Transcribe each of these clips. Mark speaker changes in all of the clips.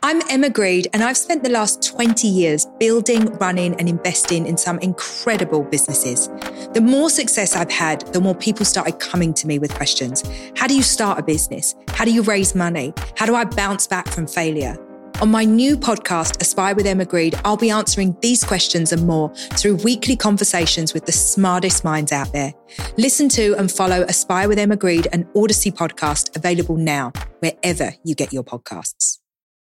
Speaker 1: I'm Emma Greed, and I've spent the last 20 years building, running, and investing in some incredible businesses. The more success I've had, the more people started coming to me with questions. How do you start a business? How do you raise money? How do I bounce back from failure? On my new podcast, Aspire with Emma Greed, I'll be answering these questions and more through weekly conversations with the smartest minds out there. Listen to and follow Aspire with Emma Greed, an Odyssey podcast available now, wherever you get your podcasts.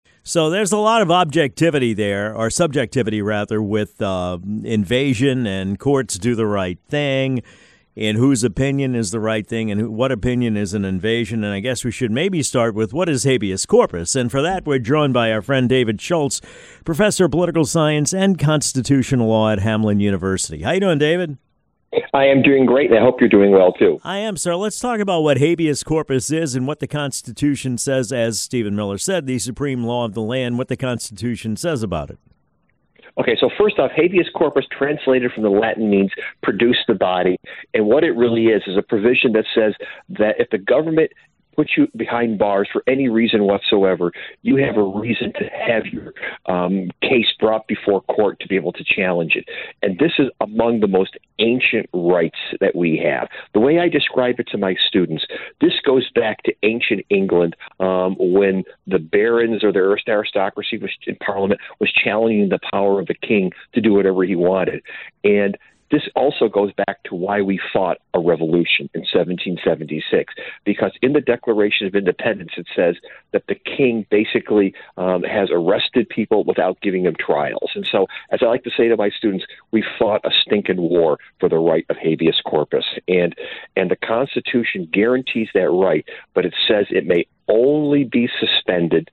Speaker 2: So there's a lot of objectivity there, or subjectivity rather, with invasion and courts do the right thing, and whose opinion is the right thing, and what opinion is an invasion. And I guess we should maybe start with what is habeas corpus. And for that, we're joined by our friend David Schultz, professor of political science and constitutional law at Hamline University. How you doing, David?
Speaker 3: I am doing great, and I hope you're doing well, too.
Speaker 2: I am, sir. Let's talk about what habeas corpus is and what the Constitution says, as Stephen Miller said, the supreme law of the land, what the Constitution says about it.
Speaker 3: Okay, so first off, habeas corpus, translated from the Latin, means produce the body. And what it really is a provision that says that if the government puts you behind bars for any reason whatsoever, you have a reason to have your case brought before court to be able to challenge it. And this is among the most ancient rights that we have. The way I describe it to my students, this goes back to ancient England when the barons or the aristocracy was in Parliament was challenging the power of the king to do whatever he wanted. And this also goes back to why we fought a revolution in 1776, because in the Declaration of Independence, it says that the king basically has arrested people without giving them trials. And so, as I like to say to my students, we fought a stinking war for the right of habeas corpus. And the Constitution guarantees that right, but it says it may only be suspended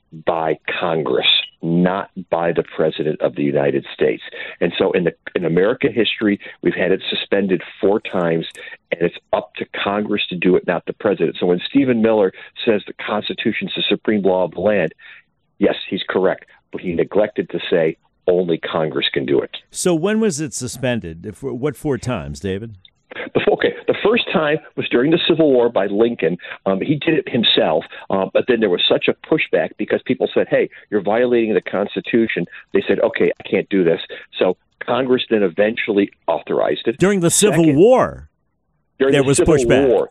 Speaker 3: by Congress, not by the President of the United States. And so in American history, we've had it suspended 4 times, and it's up to Congress to do it, not the President. So when Stephen Miller says the Constitution is the supreme law of the land, yes, he's correct, but he neglected to say only Congress can do it.
Speaker 2: So when was it suspended? What 4 times, David?
Speaker 3: The first time was during the Civil War by Lincoln. He did it himself, but then there was such a pushback because people said, hey, you're violating the Constitution. They said, okay, I can't do this. So Congress then eventually authorized it.
Speaker 2: During the Civil War, there was pushback.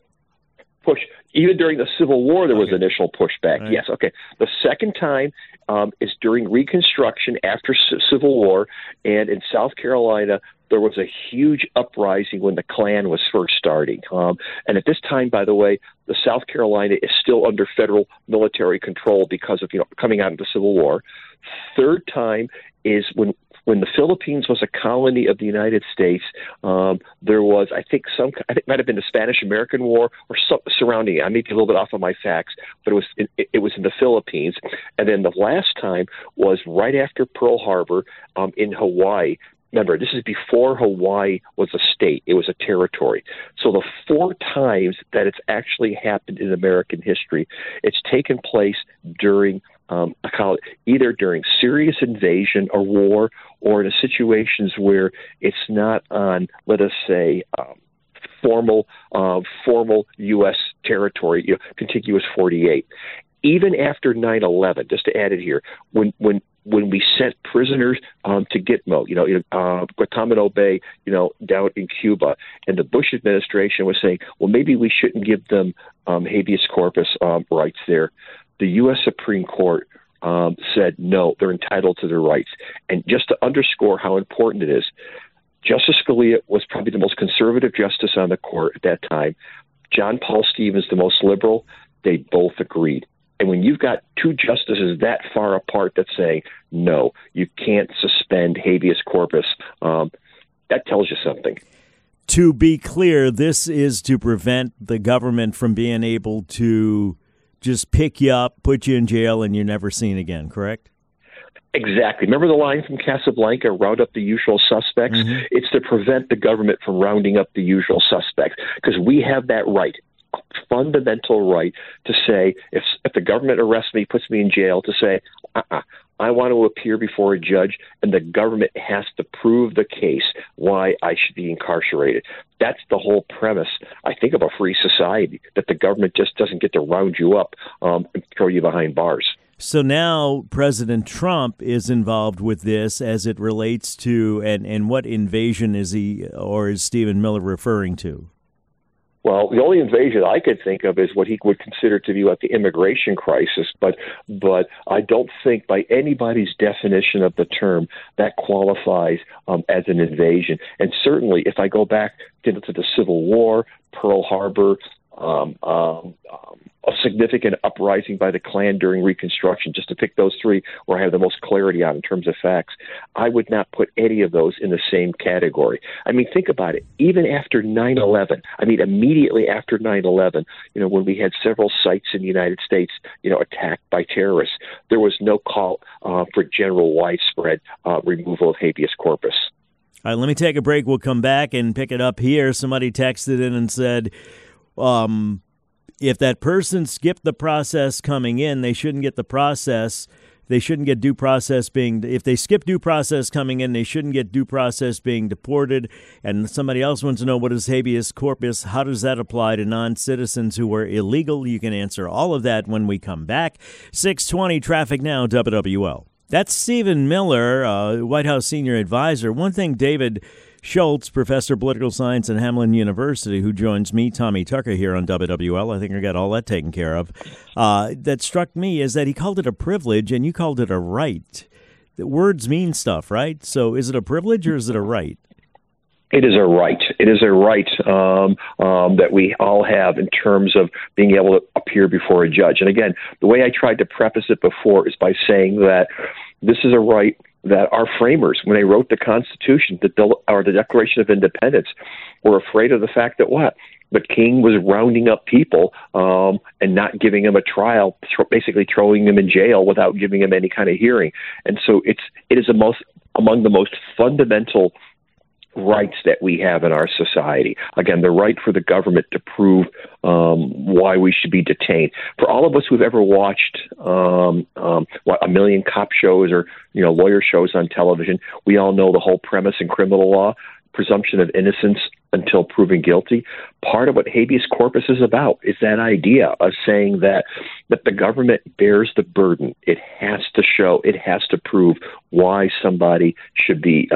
Speaker 2: Even during the Civil War, there was initial pushback. Right. Yes, okay. The second time is during Reconstruction after Civil War, and in South Carolina, there was a huge uprising when the Klan was first starting. And at this time, by the way, the South Carolina is still under federal military control because of coming out of the Civil War. Third time is when the Philippines was a colony of the United States. There was, I think it might have been the Spanish-American War or something surrounding it. I may be a little bit off on my facts, but it was in the Philippines. And then the last time was right after Pearl Harbor in Hawaii. Remember, this is before Hawaii was a state. It was a territory. So the 4 times that it's actually happened in American history, it's taken place during either during serious invasion or war, or in situations where it's not on, let us say, formal U.S. territory, contiguous 48. Even after 9/11, just to add it here, when we sent prisoners to Gitmo, Guantanamo Bay, down in Cuba, and the Bush administration was saying, well, maybe we shouldn't give them habeas corpus rights there. The U.S. Supreme Court said, no, they're entitled to their rights. And just to underscore how important it is, Justice Scalia was probably the most conservative justice on the court at that time. John Paul Stevens, the most liberal. They both agreed. And when you've got 2 justices that far apart that say, no, you can't suspend habeas corpus, that tells you something. To be clear, this is to prevent the government from being able to just pick you up, put you in jail, and you're never seen again, correct?
Speaker 3: Exactly. Remember the line from Casablanca, round up the usual suspects? Mm-hmm. It's to prevent the government from rounding up the usual suspects, because we have that right. Fundamental right to say, if the government arrests me, puts me in jail, to say, I want to appear before a judge, and the government has to prove the case why I should be incarcerated. That's the whole premise, I think, of a free society, that the government just doesn't get to round you up and throw you behind bars.
Speaker 4: So now President Trump is involved with this as it relates to, and what invasion is he or is Stephen Miller referring to?
Speaker 2: Well, the only invasion I could think of is what he would consider to be the immigration crisis, but I don't think by anybody's definition of the term that qualifies as an invasion. And certainly, if I go back to the Civil War, Pearl Harbor, a significant uprising by the Klan during Reconstruction, just to pick those three where I have the most clarity on in terms of facts, I would not put any of those in the same category. I mean, think about it. Even after 9/11, immediately after 9/11, when we had several sites in the United States, attacked by terrorists, there was no call for general widespread removal of habeas corpus.
Speaker 4: All right, let me take a break. We'll come back and pick it up here. Somebody texted in and said, if that person skipped the process coming in, they shouldn't get the process. They shouldn't get due process if they skip due process coming in, they shouldn't get due process being deported. And somebody else wants to know, what is habeas corpus? How does that apply to non-citizens who were illegal? You can answer all of that when we come back. 620 Traffic Now, WWL. That's Stephen Miller, White House senior advisor. One thing David Schultz, professor of political science at Hamline University, who joins me, Tommy Tucker, here on WWL. I think I got all that taken care of. That struck me is that he called it a privilege and you called it a right. The words mean stuff, right? So is it a privilege or is it a right?
Speaker 2: It is a right. It is a right that we all have in terms of being able to appear before a judge. And again, the way I tried to preface it before is by saying that this is a right that our framers, when they wrote the Constitution, the Declaration of Independence, were afraid of the fact that the king was rounding up people and not giving them a trial, basically throwing them in jail without giving them any kind of hearing. And so it is among the most fundamental rights that we have in our society. Again, the right for the government to prove why we should be detained. For all of us who've ever watched a million cop shows or lawyer shows on television, we all know the whole premise in criminal law: presumption of innocence until proven guilty. Part of what habeas corpus is about is that idea of saying that the government bears the burden. It has to show, it has to prove why somebody should be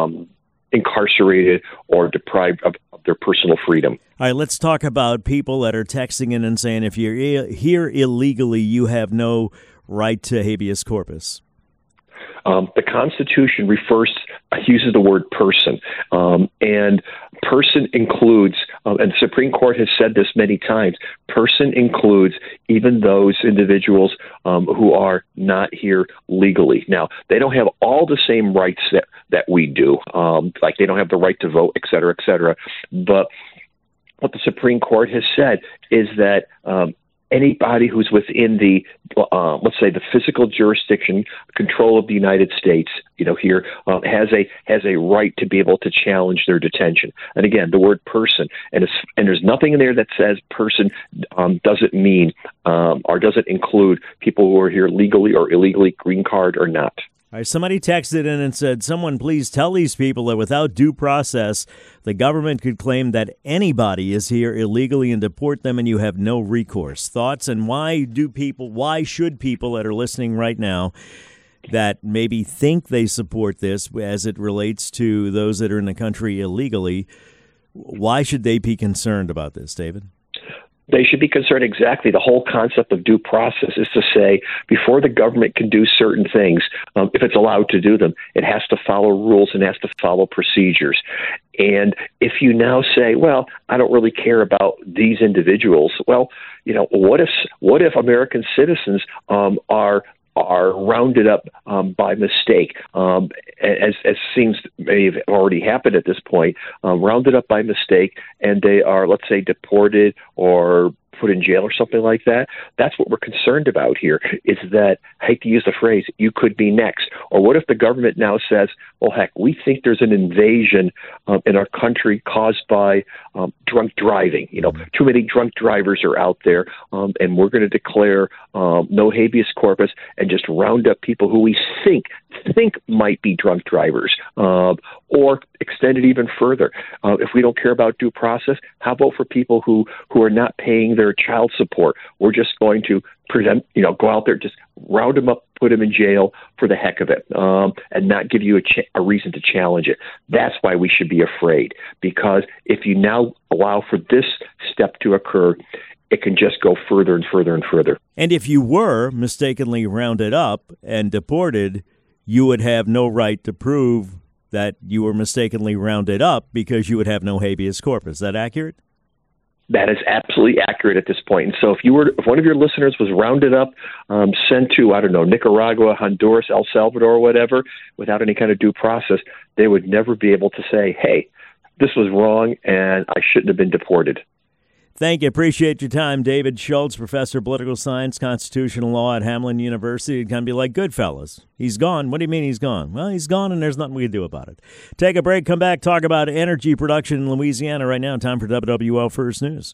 Speaker 2: incarcerated or deprived of their personal freedom.
Speaker 4: All right, let's talk about people that are texting in and saying if you're here illegally, you have no right to habeas corpus.
Speaker 2: The Constitution uses the word person, and person includes, and the Supreme Court has said this many times, person includes even those individuals who are not here legally. Now, they don't have all the same rights that we do, like they don't have the right to vote, et cetera, but what the Supreme Court has said is that anybody who's within the, let's say, the physical jurisdiction, control of the United States, here has a right to be able to challenge their detention. And again, the word person, and there's nothing in there that says person doesn't mean or doesn't include people who are here legally or illegally, green card or not.
Speaker 4: All right, somebody texted in and said, someone please tell these people that without due process, the government could claim that anybody is here illegally and deport them and you have no recourse. Thoughts? And why should people that are listening right now that maybe think they support this as it relates to those that are in the country illegally, why should they be concerned about this, David?
Speaker 2: They should be concerned exactly. The whole concept of due process is to say before the government can do certain things, if it's allowed to do them, it has to follow rules and has to follow procedures. And if you now say, well, I don't really care about these individuals, well, what if American citizens are rounded up by mistake, as seems may have already happened at this point, rounded up by mistake, and they are, let's say, deported or put in jail or something like that. That's what we're concerned about here, is that, I hate to use the phrase, you could be next. Or what if the government now says, well, heck, we think there's an invasion in our country caused by drunk driving. Too many drunk drivers are out there, and we're going to declare no habeas corpus and just round up people who we think might be drunk drivers, or extend it even further. If we don't care about due process, how about for people who are not paying their
Speaker 3: their child support. We're just going to go out there, just round them up, put them in jail for the heck of it, and not give you a reason to challenge it. That's why we should be afraid, because if you now allow for this step to occur, it can just go further and further and further.
Speaker 4: And if you were mistakenly rounded up and deported, you would have no right to prove that you were mistakenly rounded up because you would have no habeas corpus. Is that accurate?
Speaker 3: That is absolutely accurate at this point. And so if one of your listeners was rounded up, sent to, Nicaragua, Honduras, El Salvador, or whatever, without any kind of due process, they would never be able to say, hey, this was wrong and I shouldn't have been deported.
Speaker 4: Thank you. Appreciate your time, David Schultz, professor of political science, constitutional law at Hamline University. It can be like Goodfellas. He's gone. What do you mean he's gone? Well, he's gone, and there's nothing we can do about it. Take a break, come back, talk about energy production in Louisiana right now. Time for WWL First News.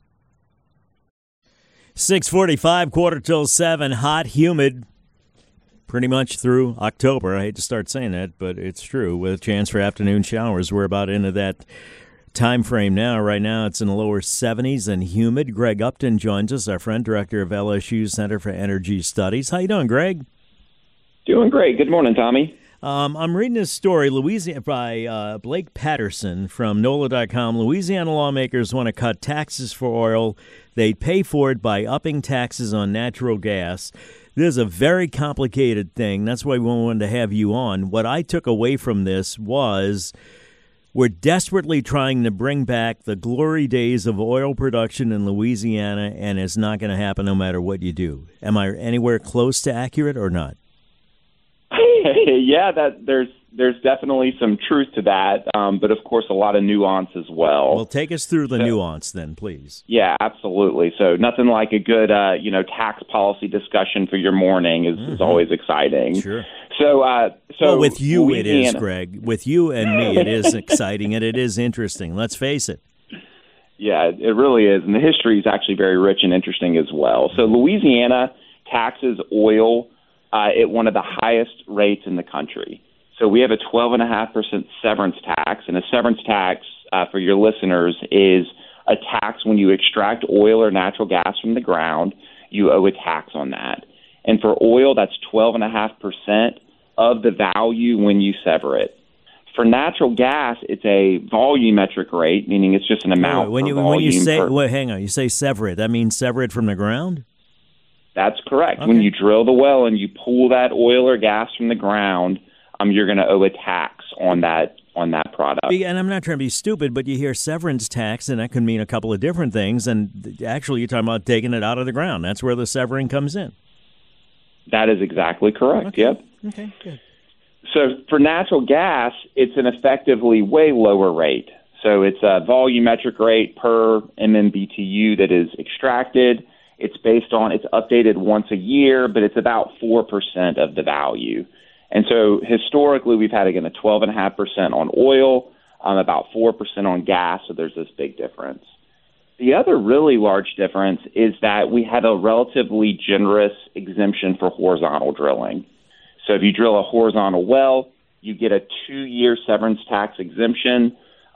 Speaker 4: 6:45, 6:45, hot, humid, pretty much through October. I hate to start saying that, but it's true. With a chance for afternoon showers, we're about into that time frame now. Right now it's in the lower 70s and humid. Greg Upton joins us, our friend, director of LSU's Center for Energy Studies. How you doing, Greg?
Speaker 5: Doing great. Good morning, Tommy.
Speaker 4: I'm reading this story by Blake Patterson from NOLA.com. Louisiana lawmakers want to cut taxes for oil. They pay for it by upping taxes on natural gas. This is a very complicated thing. That's why we wanted to have you on. What I took away from this was we're desperately trying to bring back the glory days of oil production in Louisiana, and it's not going to happen no matter what you do. Am I anywhere close to accurate or not?
Speaker 5: Yeah, there's definitely some truth to that, but of course a lot of nuance as well.
Speaker 4: Well, take us through the nuance then, please.
Speaker 5: Yeah, absolutely. So nothing like a good tax policy discussion for your morning is always exciting.
Speaker 4: Sure.
Speaker 5: So
Speaker 4: well, with you
Speaker 5: Louisiana,
Speaker 4: it is, Greg. With you and me, it is exciting and it is interesting. Let's face it.
Speaker 5: Yeah, it really is, and the history is actually very rich and interesting as well. So Louisiana taxes oil at one of the highest rates in the country. So we have a 12.5% severance tax, and a severance tax, for your listeners, is a tax when you extract oil or natural gas from the ground, you owe a tax on that. And for oil, that's 12.5% of the value when you sever it. For natural gas, it's a volumetric rate, meaning it's just an amount.
Speaker 4: When you say, hang on, you say sever it, that means sever it from the ground?
Speaker 5: That's correct.
Speaker 4: Okay.
Speaker 5: When you drill the well and you pull that oil or gas from the ground, you're going to owe a tax on that product.
Speaker 4: And I'm not trying to be stupid, but you hear severance tax, and that can mean a couple of different things. And actually, you're talking about taking it out of the ground. That's where the severing comes in.
Speaker 5: That is exactly correct.
Speaker 4: Okay.
Speaker 5: Yep.
Speaker 4: Okay, good.
Speaker 5: So for natural gas, it's an effectively way lower rate. So it's a volumetric rate per MMBTU that is extracted. It's updated once a year, but it's about 4% of the value. And so historically, we've had, again, a 12.5% on oil, about 4% on gas, so there's this big difference. The other really large difference is that we had a relatively generous exemption for horizontal drilling. So if you drill a horizontal well, you get a 2-year severance tax exemption,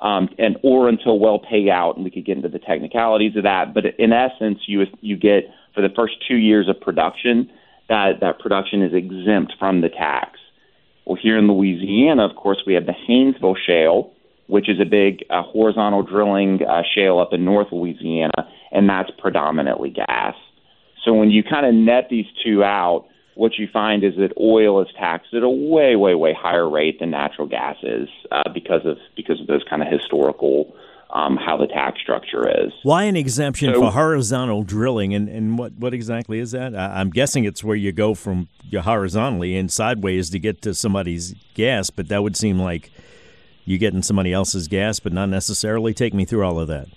Speaker 5: or until well payout, and we could get into the technicalities of that. But in essence, you get, for the first 2 years of production, that production is exempt from the tax. Well, here in Louisiana, of course, we have the Haynesville Shale, which is a big horizontal drilling shale up in North Louisiana, and that's predominantly gas. So when you kind of net these two out, what you find is that oil is taxed at a way, way, way higher rate than natural gas is because of those kind of historical how the tax structure is.
Speaker 4: Why an exemption for horizontal drilling, and what exactly is that? I'm guessing it's where you go from horizontally and sideways to get to somebody's gas, but that would seem like you getting somebody else's gas, but not necessarily. Take me through all of that.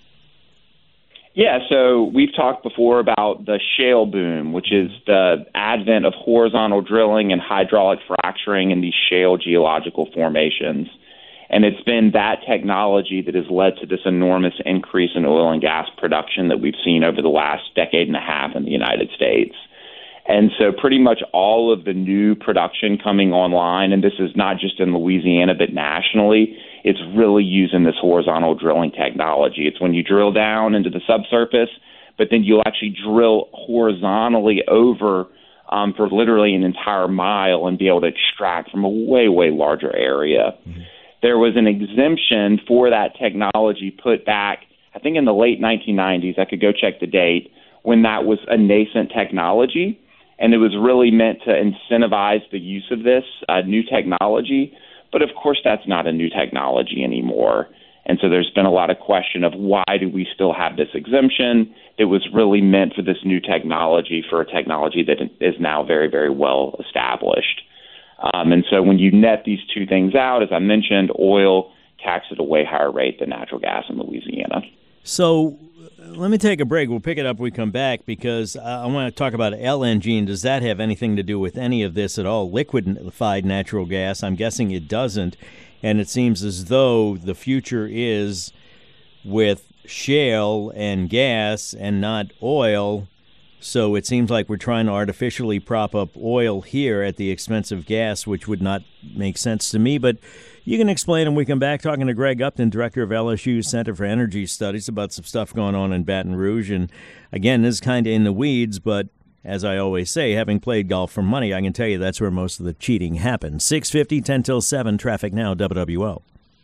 Speaker 5: Yeah, so we've talked before about the shale boom, which is the advent of horizontal drilling and hydraulic fracturing in these shale geological formations. And it's been that technology that has led to this enormous increase in oil and gas production that we've seen over the last decade and a half in the United States. And so pretty much all of the new production coming online, and this is not just in Louisiana but nationally, it's really using this horizontal drilling technology. It's when you drill down into the subsurface, but then you'll actually drill horizontally over for literally an entire mile and be able to extract from a way, way larger area. Mm-hmm. There was an exemption for that technology put back, I think in the late 1990s. I could go check the date, when that was a nascent technology, and it was really meant to incentivize the use of this new technology. But of course, that's not a new technology anymore. And so there's been a lot of question of why do we still have this exemption? It was really meant for this new technology, for a technology that is now very, very well established. And so when you net these two things out, as I mentioned, oil taxed at a way higher rate than natural gas in Louisiana.
Speaker 4: So let me take a break. We'll pick it up when we come back, because I want to talk about LNG, and does that have anything to do with any of this at all? Liquefied natural gas, I'm guessing it doesn't. And it seems as though the future is with shale and gas and not oil. So it seems like we're trying to artificially prop up oil here at the expense of gas, which would not make sense to me. But you can explain when we come back, talking to Greg Upton, director of LSU's Center for Energy Studies, about some stuff going on in Baton Rouge. And again, this is kind of in the weeds, but as I always say, having played golf for money, I can tell you that's where most of the cheating happens. 6:50, 10 till 7, traffic now, WWL.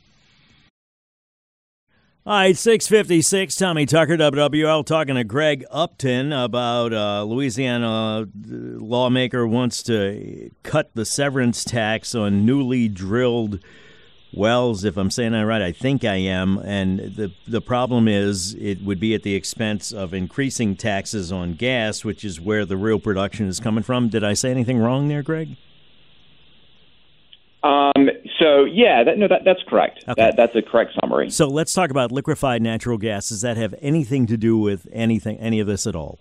Speaker 4: All right, 6:56, Tommy Tucker, WWL, talking to Greg Upton about Louisiana lawmaker wants to cut the severance tax on newly drilled wells, if I'm saying that right. I think I am. And the problem is it would be at the expense of increasing taxes on gas, which is where the real production is coming from. Did I say anything wrong there, Greg?
Speaker 5: That's correct. Okay. That's a correct summary.
Speaker 4: So let's talk about liquefied natural gas. Does that have anything to do with any of this at all?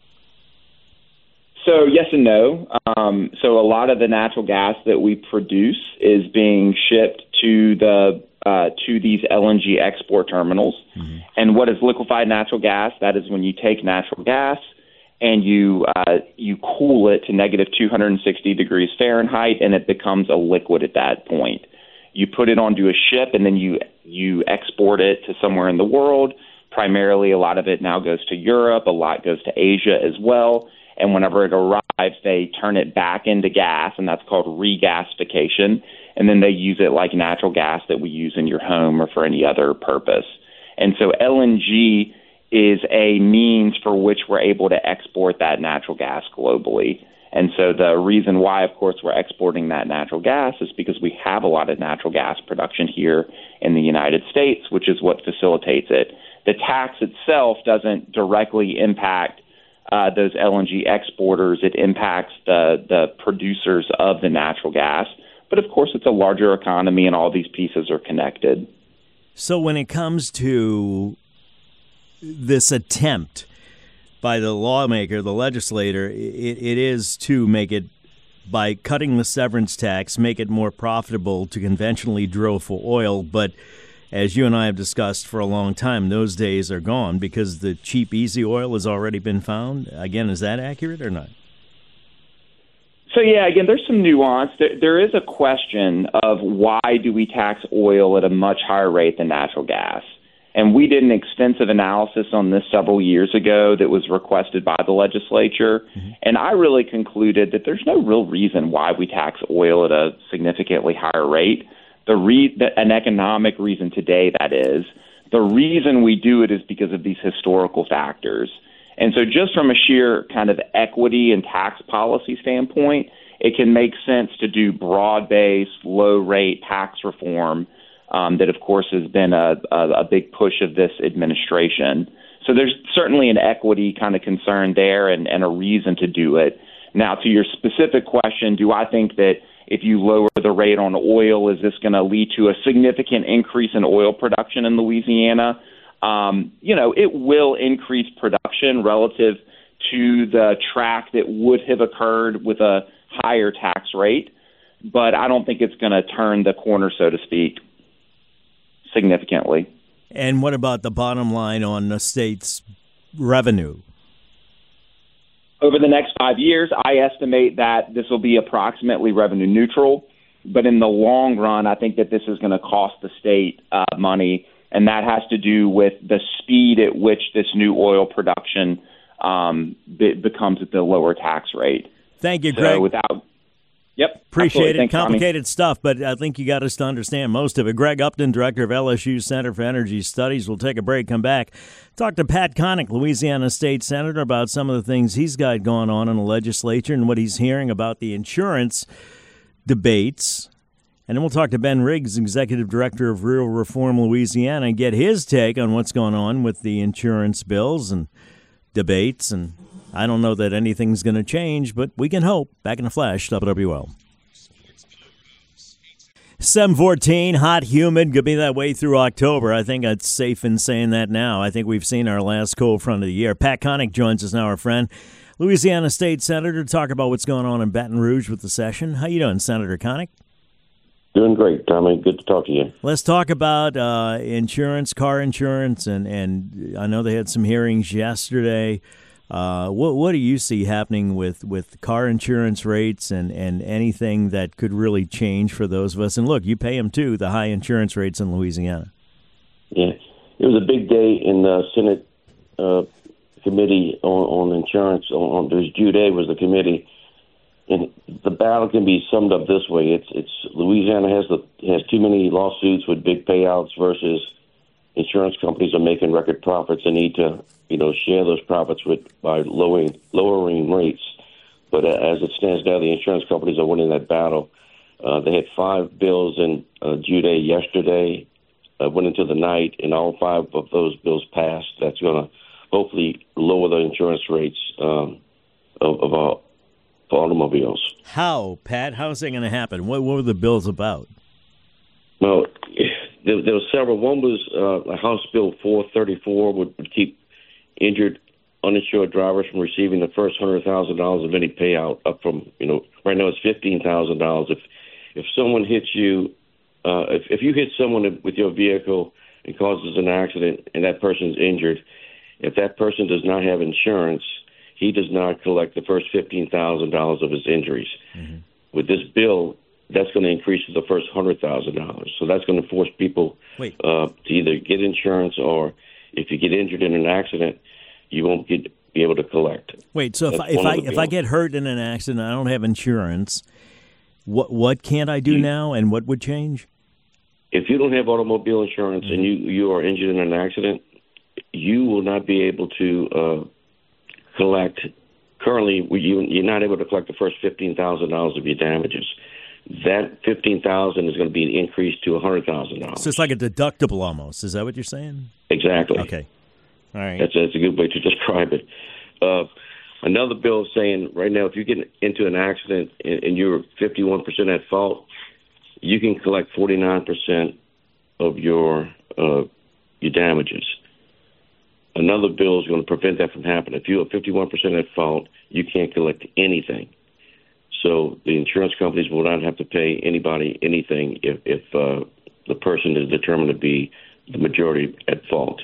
Speaker 5: So yes and no. So a lot of the natural gas that we produce is being shipped to these LNG export terminals. Mm-hmm. And what is liquefied natural gas? That is when you take natural gas and you cool it to negative 260 degrees Fahrenheit, and it becomes a liquid at that point. You put it onto a ship, and then you export it to somewhere in the world. Primarily, a lot of it now goes to Europe. A lot goes to Asia as well. And whenever it arrives, they turn it back into gas, and that's called regasification. And then they use it like natural gas that we use in your home or for any other purpose. And so LNG is a means for which we're able to export that natural gas globally. And so the reason why, of course, we're exporting that natural gas is because we have a lot of natural gas production here in the United States, which is what facilitates it. The tax itself doesn't directly impact those LNG exporters. It impacts the producers of the natural gas. But, of course, it's a larger economy, and all these pieces are connected.
Speaker 4: So when it comes to this attempt by the lawmaker, the legislator, it is to make it, by cutting the severance tax, make it more profitable to conventionally drill for oil. But as you and I have discussed for a long time, those days are gone because the cheap, easy oil has already been found. Again, is that accurate or not?
Speaker 5: So, yeah, again, there's some nuance. There is a question of why do we tax oil at a much higher rate than natural gas? And we did an extensive analysis on this several years ago that was requested by the legislature. Mm-hmm. And I really concluded that there's no real reason why we tax oil at a significantly higher rate. An economic reason today, that is. The reason we do it is because of these historical factors. And so just from a sheer kind of equity and tax policy standpoint, it can make sense to do broad-based, low-rate tax reform that, of course, has been a big push of this administration. So there's certainly an equity kind of concern there and a reason to do it. Now, to your specific question, do I think that if you lower the rate on oil, is this going to lead to a significant increase in oil production in Louisiana? It will increase production relative to the track that would have occurred with a higher tax rate, but I don't think it's going to turn the corner, so to speak, significantly.
Speaker 4: And what about the bottom line on the state's revenue?
Speaker 5: Over the next 5 years, I estimate that this will be approximately revenue neutral. But in the long run, I think that this is going to cost the state money, and that has to do with the speed at which this new oil production becomes at the lower tax rate.
Speaker 4: Thank you, Greg.
Speaker 5: Yep.
Speaker 4: Appreciate it.
Speaker 5: Thanks,
Speaker 4: complicated stuff, but I think you got us to understand most of it. Greg Upton, director of LSU Center for Energy Studies. We'll take a break, come back. Talk to Pat Connick, Louisiana State Senator, about some of the things he's got going on in the legislature and what he's hearing about the insurance debates. And then we'll talk to Ben Riggs, Executive Director of Rural Reform Louisiana, and get his take on what's going on with the insurance bills and debates. And I don't know that anything's going to change, but we can hope. Back in a flash, WWL. 7:14, hot, humid, could be that way through October. I think it's safe in saying that now. I think we've seen our last cold front of the year. Pat Connick joins us now, our friend, Louisiana State Senator, to talk about what's going on in Baton Rouge with the session. How you doing, Senator Connick?
Speaker 6: Doing great, Tommy. Good to talk to you.
Speaker 4: Let's talk about insurance, car insurance, and I know they had some hearings yesterday. What do you see happening with car insurance rates and anything that could really change for those of us? And look, you pay them too, the high insurance rates in Louisiana.
Speaker 6: Yeah, it was a big day in the Senate committee on insurance. There's Jude was the committee. And the battle can be summed up this way: it's Louisiana has too many lawsuits with big payouts versus insurance companies are making record profits and need to share those profits by lowering rates. But as it stands now, the insurance companies are winning that battle. They had 5 bills in Jude yesterday, went into the night, and all 5 of those bills passed. That's going to hopefully lower the insurance rates of automobiles.
Speaker 4: How, Pat? How is that going to happen? What were the bills about?
Speaker 6: Well, there were several. One was House Bill 434 would keep injured, uninsured drivers from receiving the first $100,000 of any payout up from, right now it's $15,000. If someone hits you, if you hit someone with your vehicle and causes an accident and that person's injured, if that person does not have insurance, he does not collect the first $15,000 of his injuries. Mm-hmm. With this bill, that's going to increase to the first $100,000. So that's going to force people to either get insurance, or if you get injured in an accident, you won't be able to collect.
Speaker 4: Wait, so if I get hurt in an accident, I don't have insurance, what can't I do now, and what would change?
Speaker 6: If you don't have automobile insurance and you are injured in an accident, you will not be able to collect. Currently, you're not able to collect the first $15,000 of your damages. That $15,000 is going to be increased to $100,000.
Speaker 4: So it's like a deductible almost. Is that what you're saying?
Speaker 6: Exactly.
Speaker 4: Okay. All right.
Speaker 6: That's a good way to describe it. Another bill is saying right now, if you get into an accident and you're 51% at fault, you can collect 49% of your damages. Another bill is going to prevent that from happening. If you're 51% at fault, you can't collect anything. So the insurance companies will not have to pay anybody anything if the person is determined to be the majority at fault.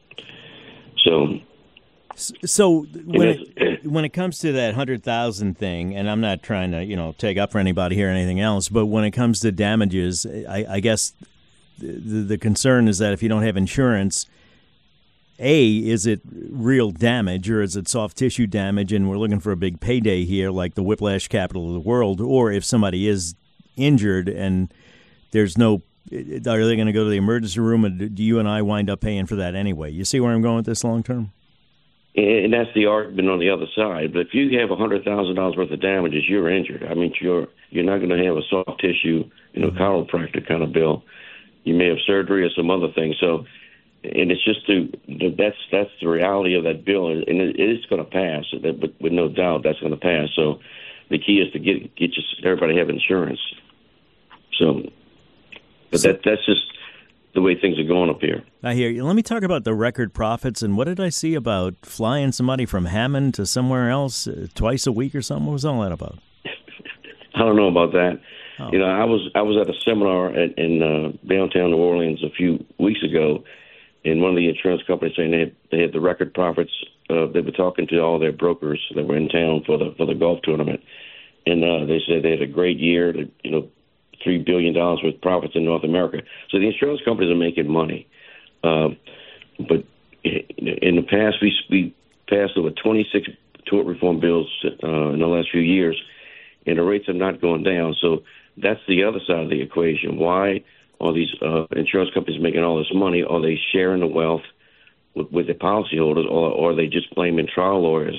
Speaker 4: So when it comes to that 100,000 thing, and I'm not trying to take up for anybody here or anything else, but when it comes to damages, I guess the concern is that if you don't have insurance, is it real damage or is it soft tissue damage? And we're looking for a big payday here, like the whiplash capital of the world. Or if somebody is injured and there's no, are they going to go to the emergency room, and do you and I wind up paying for that anyway? You see where I'm going with this long term?
Speaker 6: And that's the argument on the other side. But if you have $100,000 worth of damages, you're injured. I mean, you're not going to have a soft tissue, chiropractic kind of bill. You may have surgery or some other things. So. And it's just that's the reality of that bill, and it is going to pass. But with no doubt, that's going to pass. So the key is to get everybody have insurance. So, but that's just the way things are going up here.
Speaker 4: I hear you. Let me talk about the record profits. And what did I see about flying somebody from Hammond to somewhere else twice a week or something? What was all that about?
Speaker 6: I don't know about that.
Speaker 4: Oh.
Speaker 6: I was at a seminar in downtown New Orleans a few weeks ago. And one of the insurance companies saying they had the record profits. They were talking to all their brokers that were in town for the golf tournament, and they said they had a great year. $3 billion worth of profits in North America. So the insurance companies are making money. But in the past, we passed over 26 tort reform bills in the last few years, and the rates have not gone down. So that's the other side of the equation. Why are these insurance companies making all this money? Are they sharing the wealth with the policyholders, or are they just blaming trial lawyers,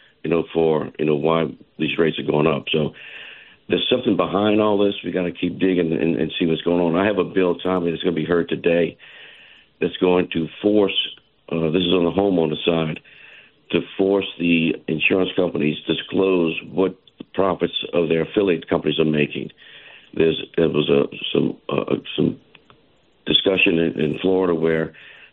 Speaker 6: for why these rates are going up? So there's something behind all this. We got to keep digging and see what's going on. I have a bill, Tommy, that's going to be heard today that's going to force, this is on the homeowner side, to force the insurance companies to disclose what the profits of their affiliate companies are making. There was some discussion in Florida where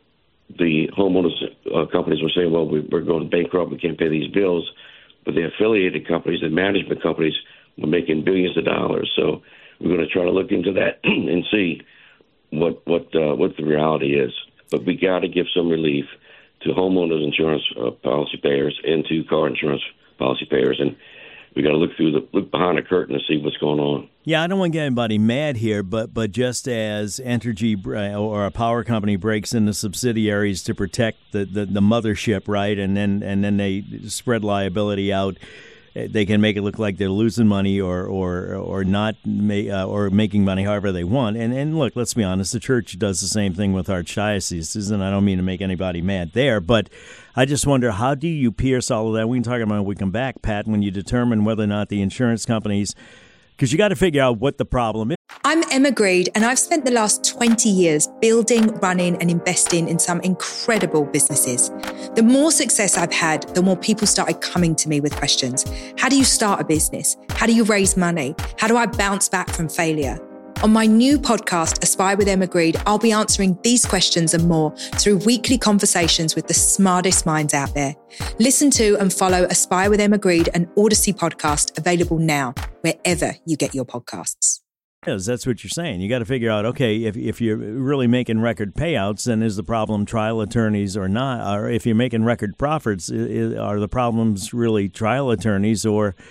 Speaker 6: the homeowners companies were saying, well, we're going bankrupt, we can't pay these bills, but the affiliated companies, the management companies, were making billions of dollars. So we're going to try to look into that and see what the reality is. But we got to give some relief to homeowners insurance policy payers and to car insurance policy payers, and we got to look behind the curtain to see what's going on.
Speaker 4: Yeah, I don't want to get anybody mad here, but just as Entergy or a power company breaks into subsidiaries to protect the mothership, right, and then they spread liability out, they can make it look like they're losing money or not or making money however they want. And look, let's be honest, the church does the same thing with archdioceses, and I don't mean to make anybody mad there, but I just wonder, how do you pierce all of that? We can talk about it when we come back, Pat, when you determine whether or not the insurance companies, because you got to figure out what the problem is.
Speaker 1: I'm Emma Greed, and I've spent the last 20 years building, running, and investing in some incredible businesses. The more success I've had, the more people started coming to me with questions. How do you start a business? How do you raise money? How do I bounce back from failure? On my new podcast, Aspire with Emma Greed, I'll be answering these questions and more through weekly conversations with the smartest minds out there. Listen to and follow Aspire with Emma Greed, an Odyssey podcast, available now, wherever you get your podcasts.
Speaker 4: Yes, that's what you're saying. You got to figure out, okay, if you're really making record payouts, then is the problem trial attorneys or not? Or if you're making record profits, are the problems really trial attorneys?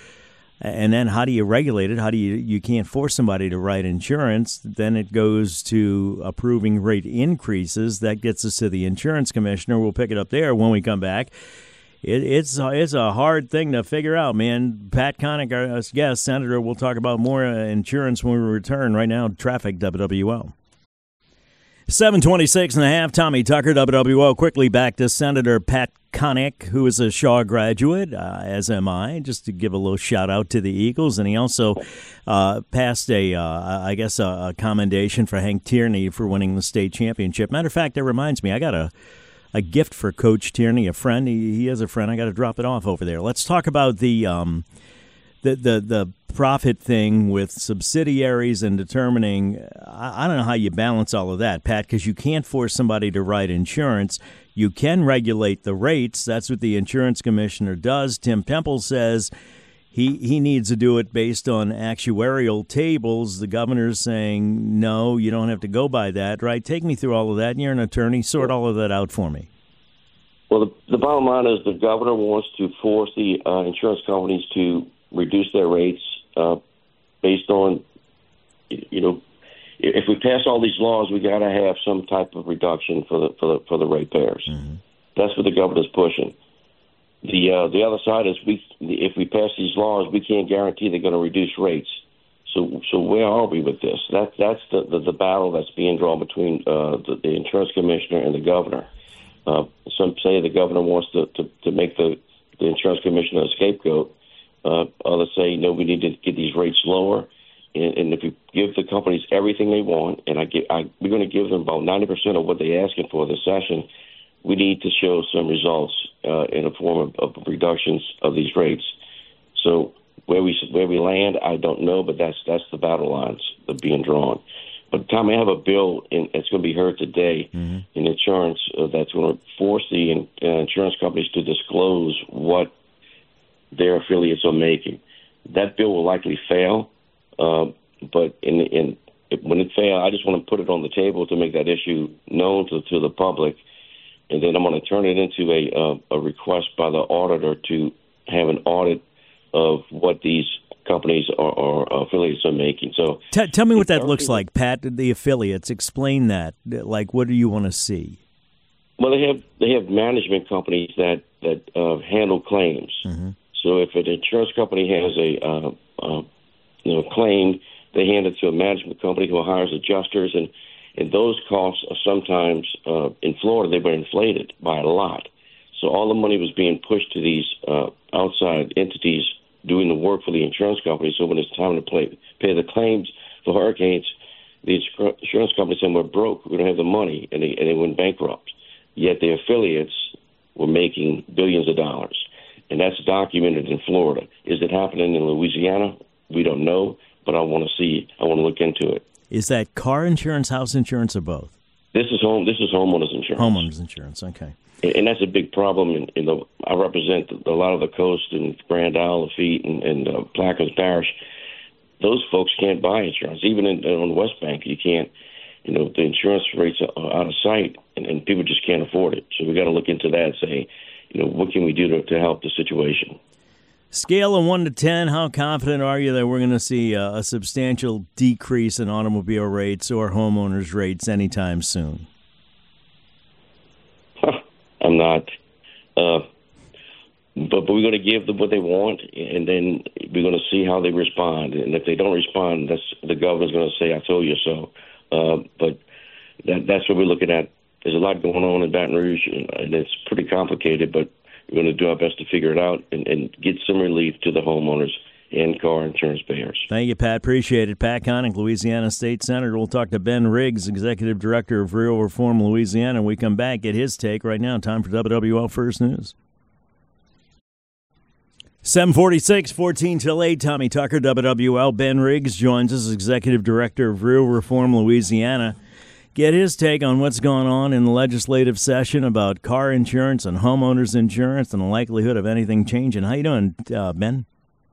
Speaker 4: And then how do you regulate it? How do you can't force somebody to write insurance? Then it goes to approving rate increases. That gets us to the insurance commissioner. We'll pick it up there when we come back. It's a hard thing to figure out, man. Pat Connick, our guest, Senator, we'll talk about more insurance when we return. Right now, traffic, WWL. 7:26.5, Tommy Tucker, WWL. Quickly back to Senator Pat Connick, who is a Shaw graduate, as am I, just to give a little shout-out to the Eagles. And he also passed a commendation for Hank Tierney for winning the state championship. Matter of fact, that reminds me, I got a gift for Coach Tierney, a friend. He has a friend. I got to drop it off over there. Let's talk about the profit thing with subsidiaries and determining. I don't know how you balance all of that, Pat, because you can't force somebody to write insurance. You can regulate the rates. That's what the insurance commissioner does. Tim Temple says he needs to do it based on actuarial tables. The governor's saying, no, you don't have to go by that, right? Take me through all of that. And you're an attorney. Sort all of that out for me.
Speaker 6: Well, the bottom line is the governor wants to force the insurance companies to reduce their rates based on, if we pass all these laws, we got to have some type of reduction for the ratepayers. Mm-hmm. That's what the governor's pushing. The other side is if we pass these laws, we can't guarantee they're going to reduce rates. So where are we with this? That's the battle that's being drawn between the insurance commissioner and the governor. Some say the governor wants to make the insurance commissioner a scapegoat. Others say, no, we need to get these rates lower. And if we give the companies everything they want, and we're going to give them about 90% of what they're asking for this session, we need to show some results in the form of reductions of these rates. So where we land, I don't know, but that's the battle lines that are being drawn. But Tom, I have a bill that's going to be heard today in insurance that's going to force the insurance companies to disclose what their affiliates are making. That bill will likely fail, but when it fails, I just want to put it on the table to make that issue known to the public, and then I'm going to turn it into a request by the auditor to have an audit of what these companies or affiliates are making. So
Speaker 4: tell me what that looks like, Pat. The affiliates, explain that. Like, what do you want to see?
Speaker 6: Well, they have management companies that that handle claims. Mm-hmm. So if an insurance company has a claim, they hand it to a management company who hires adjusters, and those costs are sometimes in Florida they were inflated by a lot. So all the money was being pushed to these outside entities doing the work for the insurance company. So when it's time to pay the claims for hurricanes, the insurance company said, we're broke, we don't have the money, and they went bankrupt. Yet the affiliates were making billions of dollars. And that's documented in Florida. Is it happening in Louisiana? We don't know, but I want to look into it.
Speaker 4: Is that car insurance, house insurance, or both?
Speaker 6: This is homeowners insurance.
Speaker 4: Homeowners insurance, okay.
Speaker 6: And that's a big problem. I represent a lot of the coast in Grand Isle, Lafitte, and Plaquemines Parish. Those folks can't buy insurance. Even on the West Bank, you can't. The insurance rates are out of sight, and people just can't afford it. So we got to look into that and say, what can we do to help the situation?
Speaker 4: Scale of 1 to 10, how confident are you that we're going to see a substantial decrease in automobile rates or homeowners rates anytime soon?
Speaker 6: I'm not. But we're going to give them what they want, and then we're going to see how they respond. And if they don't respond, the governor's going to say, I told you so. But that's what we're looking at. There's a lot going on in Baton Rouge, and it's pretty complicated, but we're going to do our best to figure it out and get some relief to the homeowners and car insurance payers.
Speaker 4: Thank you, Pat. Appreciate it. Pat Connick, Louisiana State Senator. We'll talk to Ben Riggs, Executive Director of Real Reform Louisiana. When we come back, get his take right now. Time for WWL First News. 746, 14 till 8. Tommy Tucker, WWL. Ben Riggs joins us, Executive Director of Real Reform Louisiana. Get his take on what's going on in the legislative session about car insurance and homeowners insurance and the likelihood of anything changing. How you doing, Ben?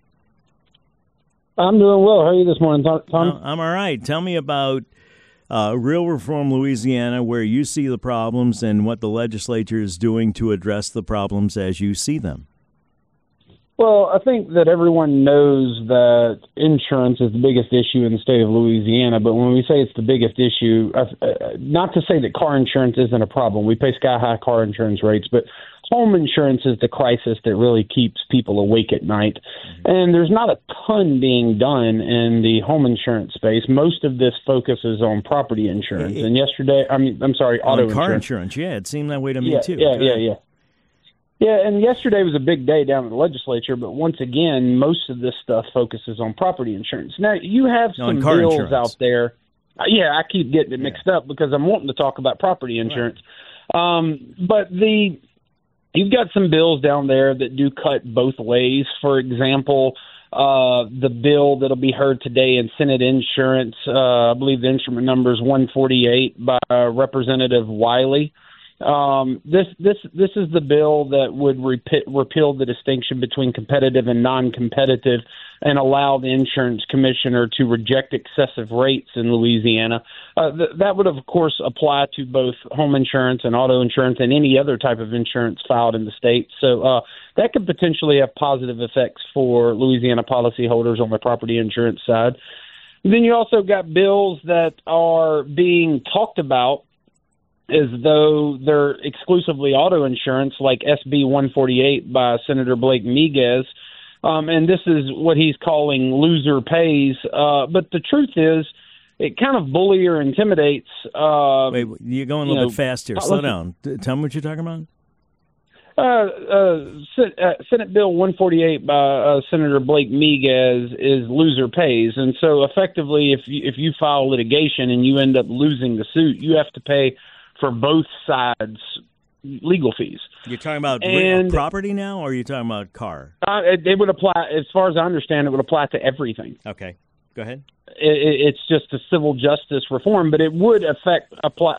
Speaker 7: I'm doing well. How are you this morning, Tom?
Speaker 4: I'm all right. Tell me about Real Reform Louisiana, where you see the problems and what the legislature is doing to address the problems as you see them.
Speaker 7: Well, I think that everyone knows that insurance is the biggest issue in the state of Louisiana, but when we say it's the biggest issue, not to say that car insurance isn't a problem. We pay sky-high car insurance rates, but home insurance is the crisis that really keeps people awake at night. And there's not a ton being done in the home insurance space. Most of this focuses on property insurance. And auto insurance.
Speaker 4: Car insurance, yeah, it seemed that way to me, too.
Speaker 7: Yeah, and yesterday was a big day down in the legislature, but once again, most of this stuff focuses on property insurance. Now, you have some bills insurance out there. I keep getting it mixed up because I'm wanting to talk about property insurance. Right. But you've got some bills down there that do cut both ways. For example, the bill that'll be heard today in Senate Insurance, I believe the instrument number is 148 by Representative Wiley. This is the bill that would repeal the distinction between competitive and non-competitive and allow the insurance commissioner to reject excessive rates in Louisiana. That would, of course, apply to both home insurance and auto insurance and any other type of insurance filed in the state. So that could potentially have positive effects for Louisiana policyholders on the property insurance side. Then you also got bills that are being talked about as though they're exclusively auto insurance, like SB 148 by Senator Blake Miguez. And this is what he's calling loser pays. But the truth is, it kind of bully or intimidates.
Speaker 4: Wait, you're going a little bit fast here. Slow down. Tell me what you're talking about.
Speaker 7: Senate Bill 148 by Senator Blake Miguez is loser pays. And so effectively, if you file litigation and you end up losing the suit, you have to pay for both sides legal fees.
Speaker 4: You're talking about property now, or are you talking about car?
Speaker 7: It would apply, as far as I understand, it would apply to everything.
Speaker 4: Okay, go ahead.
Speaker 7: It's just a civil justice reform, but it would apply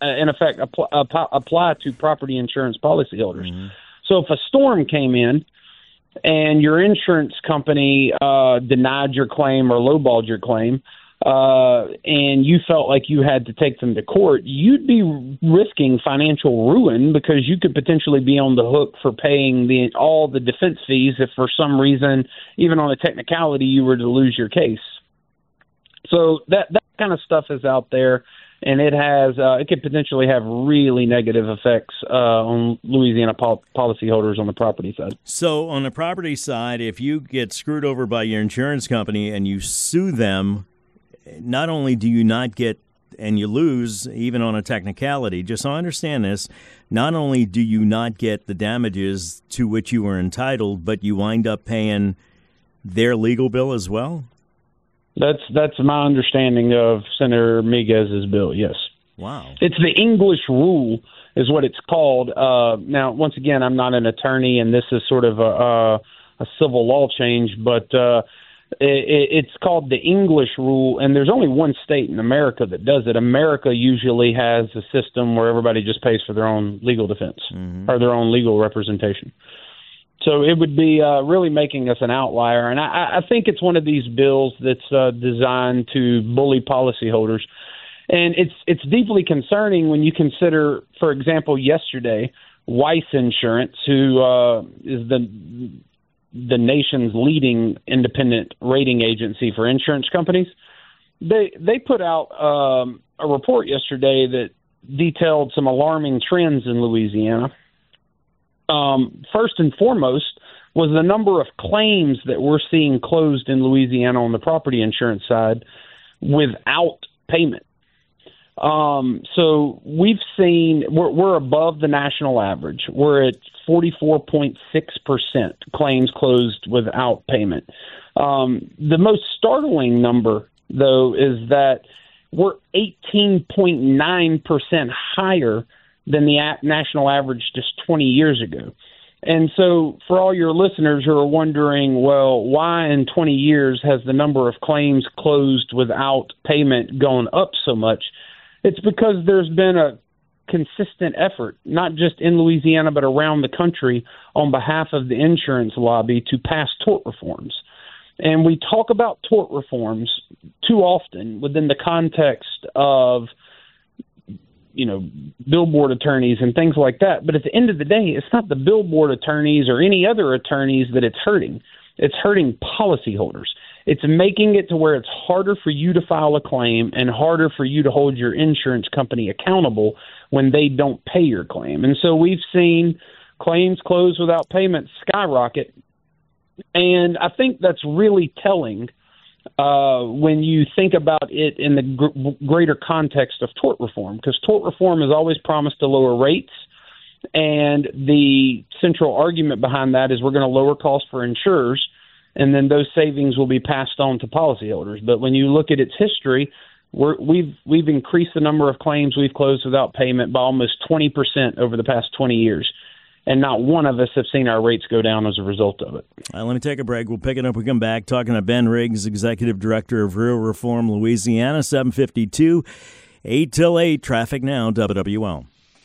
Speaker 7: to property insurance policyholders. Mm-hmm. So if a storm came in and your insurance company denied your claim or lowballed your claim, and you felt like you had to take them to court, you'd be risking financial ruin because you could potentially be on the hook for paying all the defense fees if for some reason, even on a technicality, you were to lose your case. So that kind of stuff is out there. and it could potentially have really negative effects on Louisiana policyholders on the property side.
Speaker 4: So on the property side, if you get screwed over by your insurance company and you sue them, not only do you not get, and you lose even on a technicality, just so I understand this, not only do you not get the damages to which you were entitled, but you wind up paying their legal bill as well?
Speaker 7: That's my understanding of Senator Miguez's bill, yes.
Speaker 4: Wow.
Speaker 7: It's the English rule is what it's called. Now, once again, I'm not an attorney, and this is sort of a civil law change, but it's called the English rule, and there's only one state in America that does it. America usually has a system where everybody just pays for their own legal defense or their own legal representation. So it would be really making us an outlier, and I think it's one of these bills that's designed to bully policyholders, and it's deeply concerning when you consider, for example, yesterday, Weiss Insurance, who is the nation's leading independent rating agency for insurance companies, they put out a report yesterday that detailed some alarming trends in Louisiana. First and foremost was the number of claims that we're seeing closed in Louisiana on the property insurance side without payment. So we've seen we're above the national average. We're at 44.6% claims closed without payment. The most startling number, though, is that we're 18.9% higher than the national average just 20 years ago. And so for all your listeners who are wondering, well, why in 20 years has the number of claims closed without payment gone up so much? It's because there's been a consistent effort, not just in Louisiana, but around the country on behalf of the insurance lobby to pass tort reforms. And we talk about tort reforms too often within the context of, billboard attorneys and things like that. But at the end of the day, it's not the billboard attorneys or any other attorneys that it's hurting. It's hurting policyholders. It's making it to where it's harder for you to file a claim and harder for you to hold your insurance company accountable when they don't pay your claim. And so we've seen claims closed without payment skyrocket. And I think that's really telling when you think about it in the greater context of tort reform, because tort reform is always promised to lower rates. And the central argument behind that is we're going to lower costs for insurers, and then those savings will be passed on to policyholders. But when you look at its history, we've increased the number of claims we've closed without payment by almost 20% over the past 20 years. And not one of us have seen our rates go down as a result of it.
Speaker 4: All right, let me take a break. We'll pick it up. We come back talking to Ben Riggs, Executive Director of Real Reform Louisiana, 752, 8 till 8. Traffic now, WWL.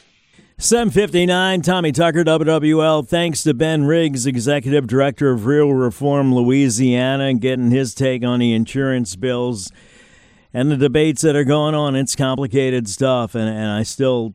Speaker 4: 7:59, Tommy Tucker, WWL. Thanks to Ben Riggs, Executive Director of Real Reform Louisiana, getting his take on the insurance bills and the debates that are going on. It's complicated stuff, and I still,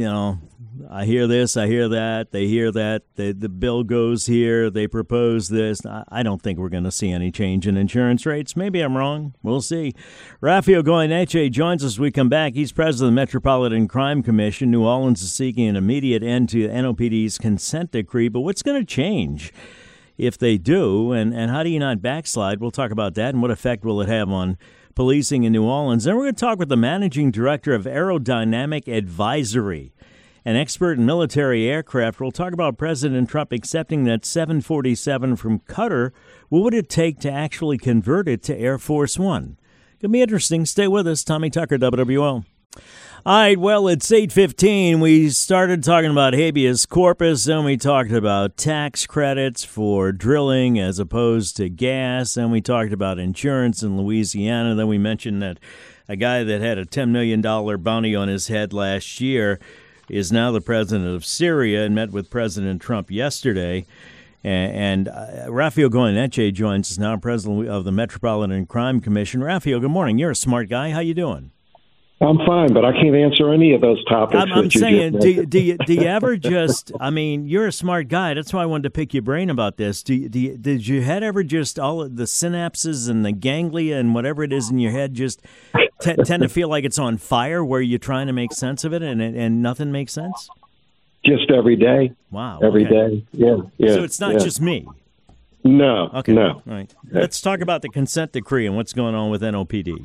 Speaker 4: I hear this, I hear that, they hear that, the bill goes here, they propose this. I don't think we're going to see any change in insurance rates. Maybe I'm wrong. We'll see. Rafael Goyeneche joins us as we come back. He's president of the Metropolitan Crime Commission. New Orleans is seeking an immediate end to NOPD's consent decree, but what's going to change if they do, and how do you not backslide? We'll talk about that, and what effect will it have on policing in New Orleans. Then we're going to talk with the managing director of Aerodynamic Advisory, an expert in military aircraft. We'll talk about President Trump accepting that 747 from Qatar. What would it take to actually convert it to Air Force One? It'll be interesting. Stay with us. Tommy Tucker, WWL. All right, well, it's 8:15. We started talking about habeas corpus, and we talked about tax credits for drilling as opposed to gas, and we talked about insurance in Louisiana. Then we mentioned that a guy that had a $10 million bounty on his head last year is now the president of Syria and met with President Trump yesterday. And Rafael Goyeneche joins us now, president of the Metropolitan Crime Commission. Rafael, good morning. You're a smart guy. How you doing?
Speaker 8: I'm fine, but I can't answer any of those topics.
Speaker 4: I'm saying, do you ever just, you're a smart guy. That's why I wanted to pick your brain about this. Did your head ever just, all of the synapses and the ganglia and whatever it is in your head, just tend to feel like it's on fire where you're trying to make sense of it and nothing makes sense?
Speaker 8: Just every day.
Speaker 4: Wow.
Speaker 8: Every day. Yeah.
Speaker 4: So it's not just me.
Speaker 8: No.
Speaker 4: Okay.
Speaker 8: No.
Speaker 4: All right. Let's talk about the consent decree and what's going on with NOPD.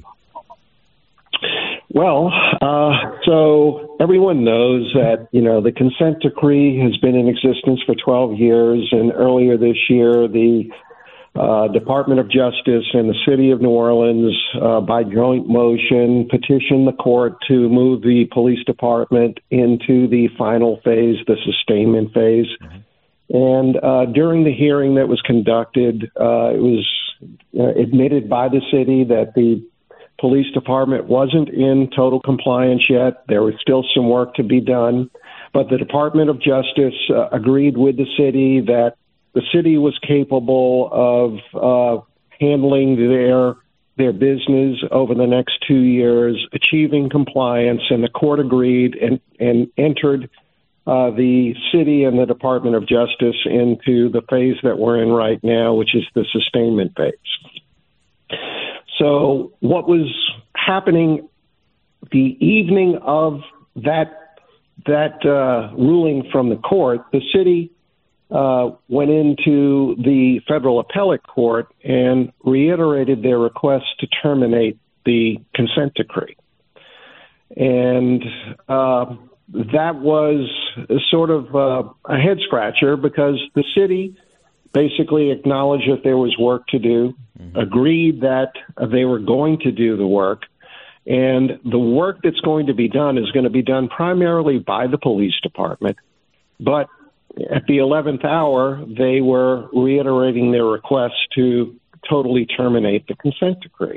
Speaker 8: Well, so everyone knows that, the consent decree has been in existence for 12 years, and earlier this year, the Department of Justice and the City of New Orleans, by joint motion, petitioned the court to move the police department into the final phase, the sustainment phase. And during the hearing that was conducted, it was admitted by the city that the police department wasn't in total compliance yet. There was still some work to be done, but the Department of Justice agreed with the city that the city was capable of handling their business over the next 2 years, achieving compliance, and the court agreed and entered the city and the Department of Justice into the phase that we're in right now, which is the sustainment phase. So what was happening the evening of that ruling from the court, the city went into the federal appellate court and reiterated their request to terminate the consent decree. And that was sort of a head scratcher because the city basically acknowledged that there was work to do, agreed that they were going to do the work, and the work that's going to be done is going to be done primarily by the police department. But at the 11th hour, they were reiterating their request to totally terminate the consent decree.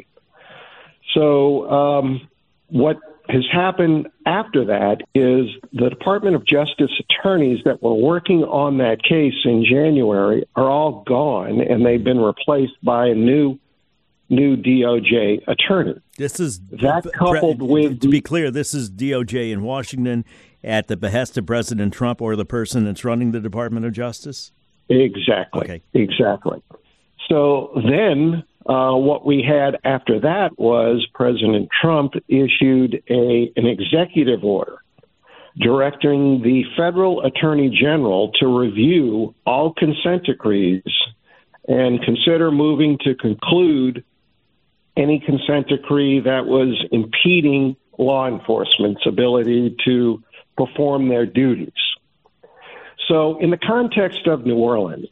Speaker 8: So what has happened after that is the Department of Justice attorneys that were working on that case in January are all gone, and they've been replaced by a new DOJ attorney.
Speaker 4: This is
Speaker 8: that coupled with,
Speaker 4: to be clear, this is DOJ in Washington at the behest of President Trump or the person that's running the Department of Justice?
Speaker 8: Exactly.
Speaker 4: Okay.
Speaker 8: Exactly. So then what we had after that was President Trump issued an executive order directing the federal attorney general to review all consent decrees and consider moving to conclude any consent decree that was impeding law enforcement's ability to perform their duties. So in the context of New Orleans,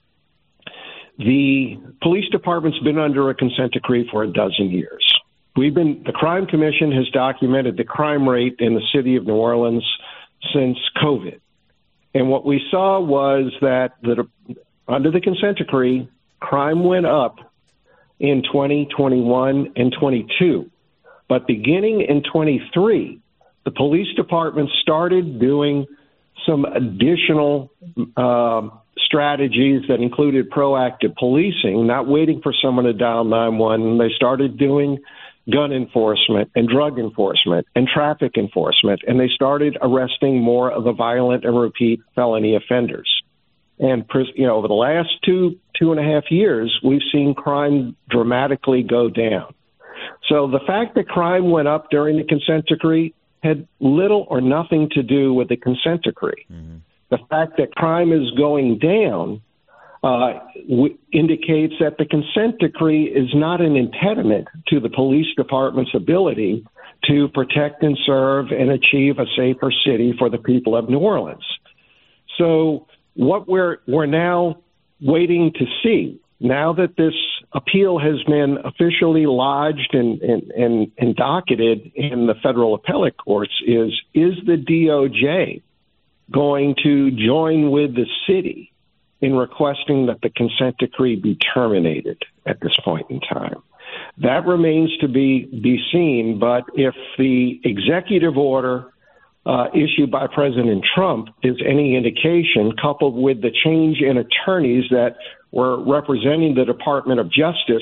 Speaker 8: the police department's been under a consent decree for a dozen years. The Crime Commission has documented the crime rate in the city of New Orleans since COVID. And what we saw was that under the consent decree, crime went up in 2021 and 22. But beginning in 23, the police department started doing some additional strategies that included proactive policing, not waiting for someone to dial 911. They started doing gun enforcement and drug enforcement and traffic enforcement, and they started arresting more of the violent and repeat felony offenders. And over the last two and a half years, we've seen crime dramatically go down. So the fact that crime went up during the consent decree had little or nothing to do with the consent decree. Mm-hmm. The fact that crime is going down indicates that the consent decree is not an impediment to the police department's ability to protect and serve and achieve a safer city for the people of New Orleans. So what we're now waiting to see, now that this appeal has been officially lodged and docketed in the federal appellate courts, is the DOJ going to join with the city in requesting that the consent decree be terminated at this point in time? That remains to be seen, but if the executive order issued by President Trump is any indication, coupled with the change in attorneys that were representing the Department of Justice,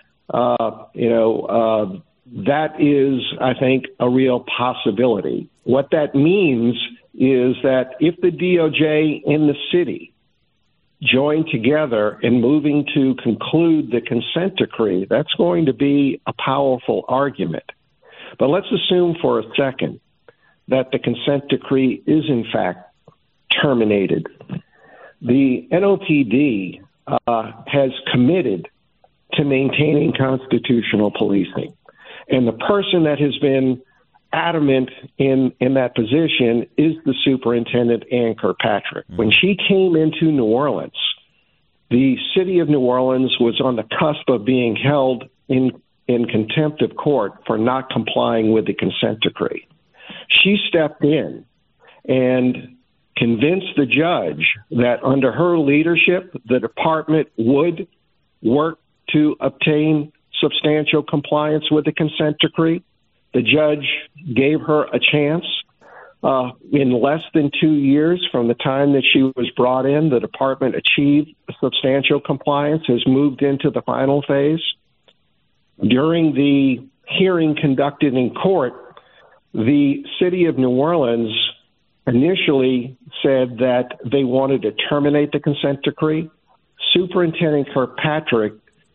Speaker 8: that is, I think, a real possibility. What that means is that if the DOJ and the city join together in moving to conclude the consent decree, that's going to be a powerful argument. But let's assume for a second that the consent decree is in fact terminated. The NOPD has committed to maintaining constitutional policing. And the person that has been adamant in that position is the superintendent, Ann Kirkpatrick. When she came into New Orleans, the city of New Orleans was on the cusp of being held in contempt of court for not complying with the consent decree. She stepped in and convinced the judge that under her leadership, the department would work to obtain substantial compliance with the consent decree. The judge gave her a chance. In less than 2 years from the time that she was brought in, the department achieved substantial compliance, has moved into the final phase. During the hearing conducted in court, the city of New Orleans initially said that they wanted to terminate the consent decree. Superintendent Kirkpatrick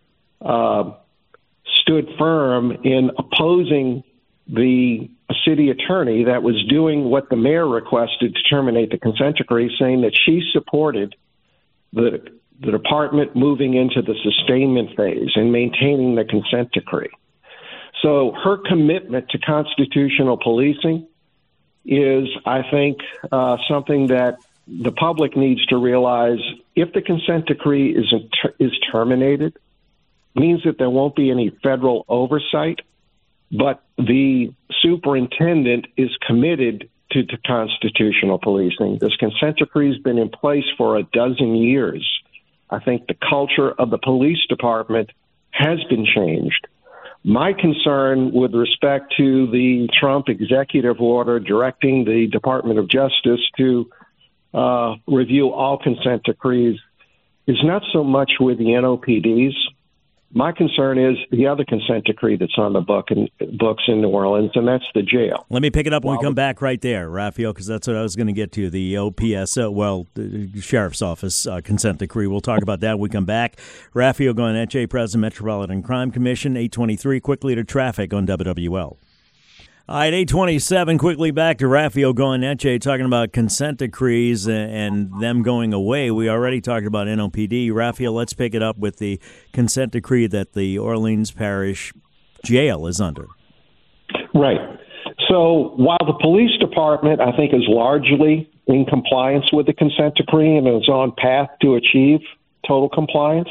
Speaker 8: stood firm in opposing the city attorney that was doing what the mayor requested to terminate the consent decree, saying that she supported the department moving into the sustainment phase and maintaining the consent decree. So her commitment to constitutional policing is, I think, something that the public needs to realize. If the consent decree is terminated, means that there won't be any federal oversight, but the superintendent is committed to constitutional policing. This consent decree has been in place for a dozen years. I think the culture of the police department has been changed. My concern with respect to the Trump executive order directing the Department of Justice to review all consent decrees is not so much with the NOPDs. My concern is the other consent decree that's on the books in New Orleans, and that's the jail.
Speaker 4: Let me pick it up when we come back right there, Raphael, because that's what I was going to get to, the OPS, the Sheriff's Office consent decree. We'll talk about that when we come back. Raphael Goyeneche, President, Metropolitan Crime Commission, 823, quickly to traffic on WWL. All right, 827, quickly back to Raphael Goyeneche talking about consent decrees and them going away. We already talked about NOPD. Raphael, let's pick it up with the consent decree that the Orleans Parish Jail is under.
Speaker 8: Right. So while the police department, I think, is largely in compliance with the consent decree and is on path to achieve total compliance,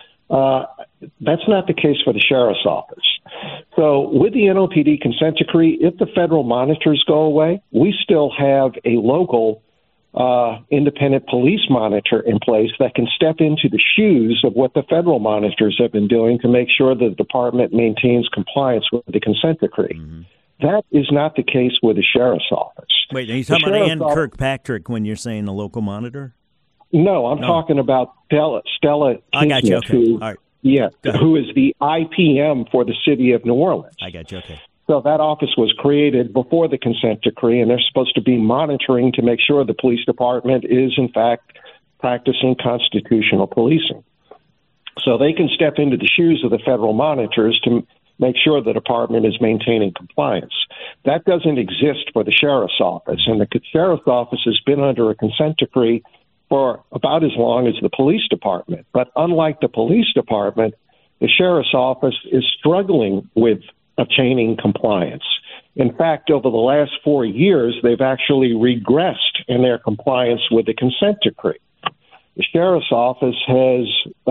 Speaker 8: that's not the case for the sheriff's office. So with the NOPD consent decree, if the federal monitors go away, we still have a local independent police monitor in place that can step into the shoes of what the federal monitors have been doing to make sure that the department maintains compliance with the consent decree. That is not the case with the sheriff's office.
Speaker 4: Wait, are you talking about Ann Kirkpatrick when you're saying the local monitor?
Speaker 8: No, I'm talking about Stella
Speaker 4: I got you. Okay. All right.
Speaker 8: Yeah, who is the IPM for the city of New Orleans.
Speaker 4: I got you. Okay.
Speaker 8: So that office was created before the consent decree, and they're supposed to be monitoring to make sure the police department is, in fact, practicing constitutional policing. So they can step into the shoes of the federal monitors to make sure the department is maintaining compliance. That doesn't exist for the sheriff's office, and the sheriff's office has been under a consent decree for about as long as the police department. But unlike the police department, the sheriff's office is struggling with obtaining compliance. In fact, over the last 4 years, they've actually regressed in their compliance with the consent decree. The sheriff's office has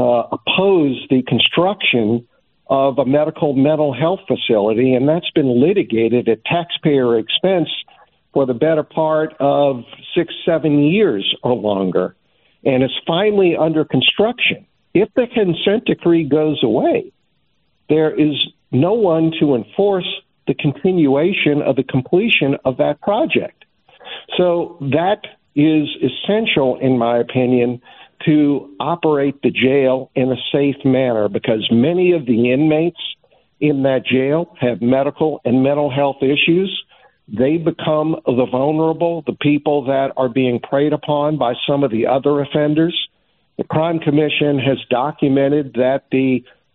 Speaker 8: opposed the construction of a medical mental health facility, and that's been litigated at taxpayer expense for the better part of 6-7 years or longer, and it's finally under construction. If the consent decree goes away, there is no one to enforce the continuation of the completion of that project. So that is essential, in my opinion, to operate the jail in a safe manner, because many of the inmates in that jail have medical and mental health issues. They become the vulnerable, the people that are being preyed upon by some of the other offenders. The Crime Commission has documented that the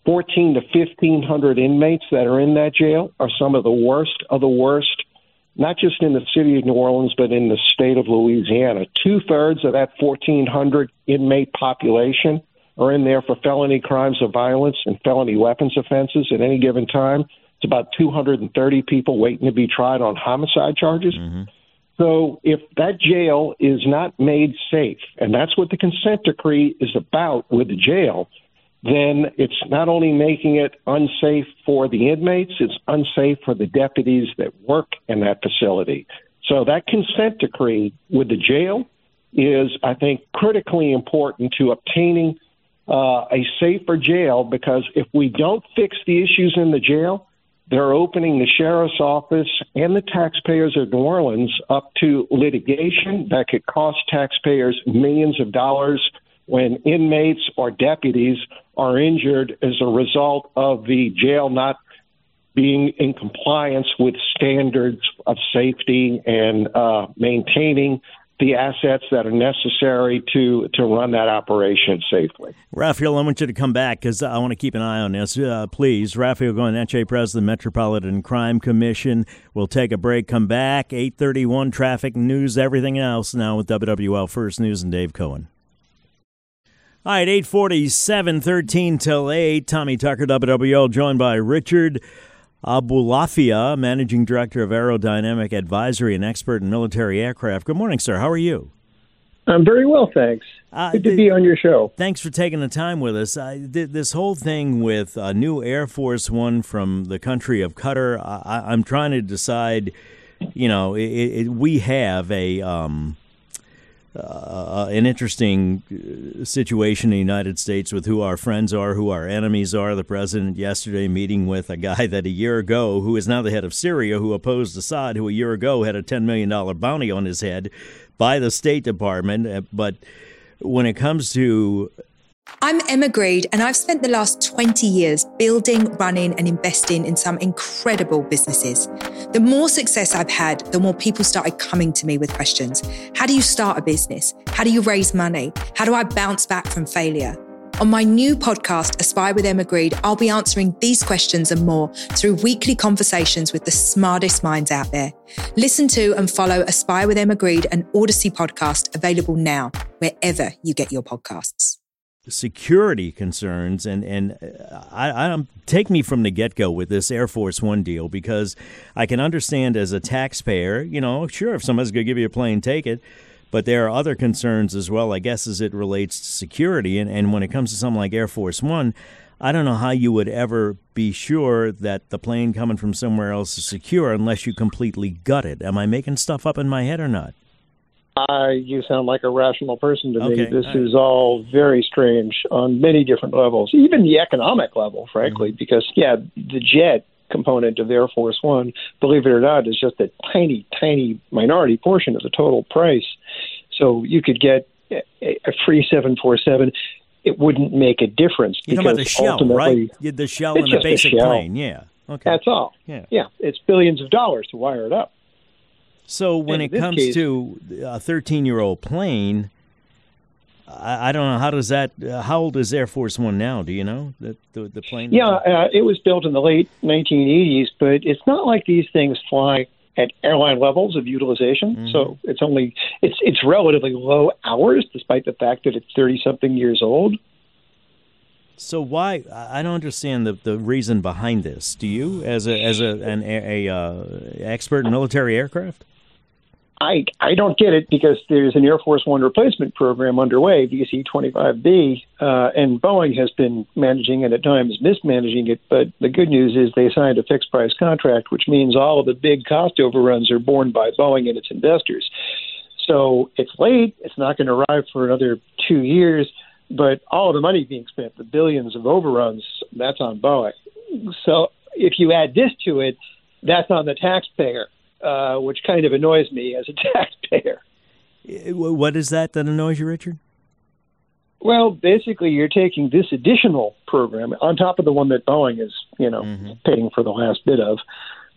Speaker 8: 1,400 to 1,500 inmates that are in that jail are some of the worst, not just in the city of New Orleans, but in the state of Louisiana. 2/3 of that 1,400 inmate population are in there for felony crimes of violence and felony weapons offenses at any given time. It's about 230 people waiting to be tried on homicide charges. Mm-hmm. So if that jail is not made safe, and that's what the consent decree is about with the jail, then it's not only making it unsafe for the inmates, it's unsafe for the deputies that work in that facility. So that consent decree with the jail is, I think, critically important to obtaining a safer jail, because if we don't fix the issues in the jail, they're opening the sheriff's office and the taxpayers of New Orleans up to litigation that could cost taxpayers millions of dollars when inmates or deputies are injured as a result of the jail not being in compliance with standards of safety and maintaining the assets that are necessary to run that operation safely.
Speaker 4: Raphael, I want you to come back because I want to keep an eye on this. Please, Raphael Goyeneche, President, Metropolitan Crime Commission. We'll take a break, come back, 8:31, traffic, news, everything else now with WWL First News and Dave Cohen. All right, 8:47, 13 till 8. Tommy Tucker, WWL, joined by Richard Abulafia, Managing Director of Aerodynamic Advisory and expert in military aircraft. Good morning, sir. How are you?
Speaker 9: I'm very well, thanks. Good to be on your show.
Speaker 4: Thanks for taking the time with us. This whole thing with new Air Force One from the country of Qatar, I'm trying to decide, we have an interesting situation in the United States with who our friends are, who our enemies are. The president yesterday meeting with a guy that a year ago, who is now the head of Syria, who opposed Assad, who a year ago had a $10 million bounty on his head by the State Department. But when it comes to...
Speaker 1: I'm Emma Greed, and I've spent the last 20 years building, running, and investing in some incredible businesses. The more success I've had, the more people started coming to me with questions. How do you start a business? How do you raise money? How do I bounce back from failure? On my new podcast, Aspire with Emma Greed, I'll be answering these questions and more through weekly conversations with the smartest minds out there. Listen to and follow Aspire with Emma Greed, an Odyssey podcast, available now, wherever you get your podcasts.
Speaker 4: Security concerns, and I take me from the get-go with this Air Force One deal, because I can understand as a taxpayer, sure, if somebody's going to give you a plane, take it, but there are other concerns as well, I guess, as it relates to security, and when it comes to something like Air Force One, I don't know how you would ever be sure that the plane coming from somewhere else is secure unless you completely gut it. Am I making stuff up in my head or not?
Speaker 9: You sound like a rational person to me. This is all very strange on many different levels, even the economic level, frankly, because, the jet component of Air Force One, believe it or not, is just a tiny, tiny minority portion of the total price. So you could get a free 747. It wouldn't make a difference.
Speaker 4: You're talking about the shell, right? The shell and the basic plane, yeah. Okay.
Speaker 9: That's all. Yeah, it's billions of dollars to wire it up.
Speaker 4: So when it comes to a 13-year-old plane, I don't know, how old is Air Force One now? Do you know the plane?
Speaker 9: Yeah, it was built in the late 1980s, but it's not like these things fly at airline levels of utilization. Mm-hmm. So it's relatively low hours, despite the fact that it's 30-something years old.
Speaker 4: So why? I don't understand the reason behind this. Do you, as an expert in military aircraft?
Speaker 9: I don't get it, because there's an Air Force One replacement program underway, VC-25B, and Boeing has been managing and at times mismanaging it. But the good news is they signed a fixed price contract, which means all of the big cost overruns are borne by Boeing and its investors. So it's late. It's not going to arrive for another 2 years. But all of the money being spent, the billions of overruns, that's on Boeing. So if you add this to it, that's on the taxpayer, which kind of annoys me as a taxpayer.
Speaker 4: What is that annoys you, Richard?
Speaker 9: Well, basically, you're taking this additional program on top of the one that Boeing is, paying for the last bit of.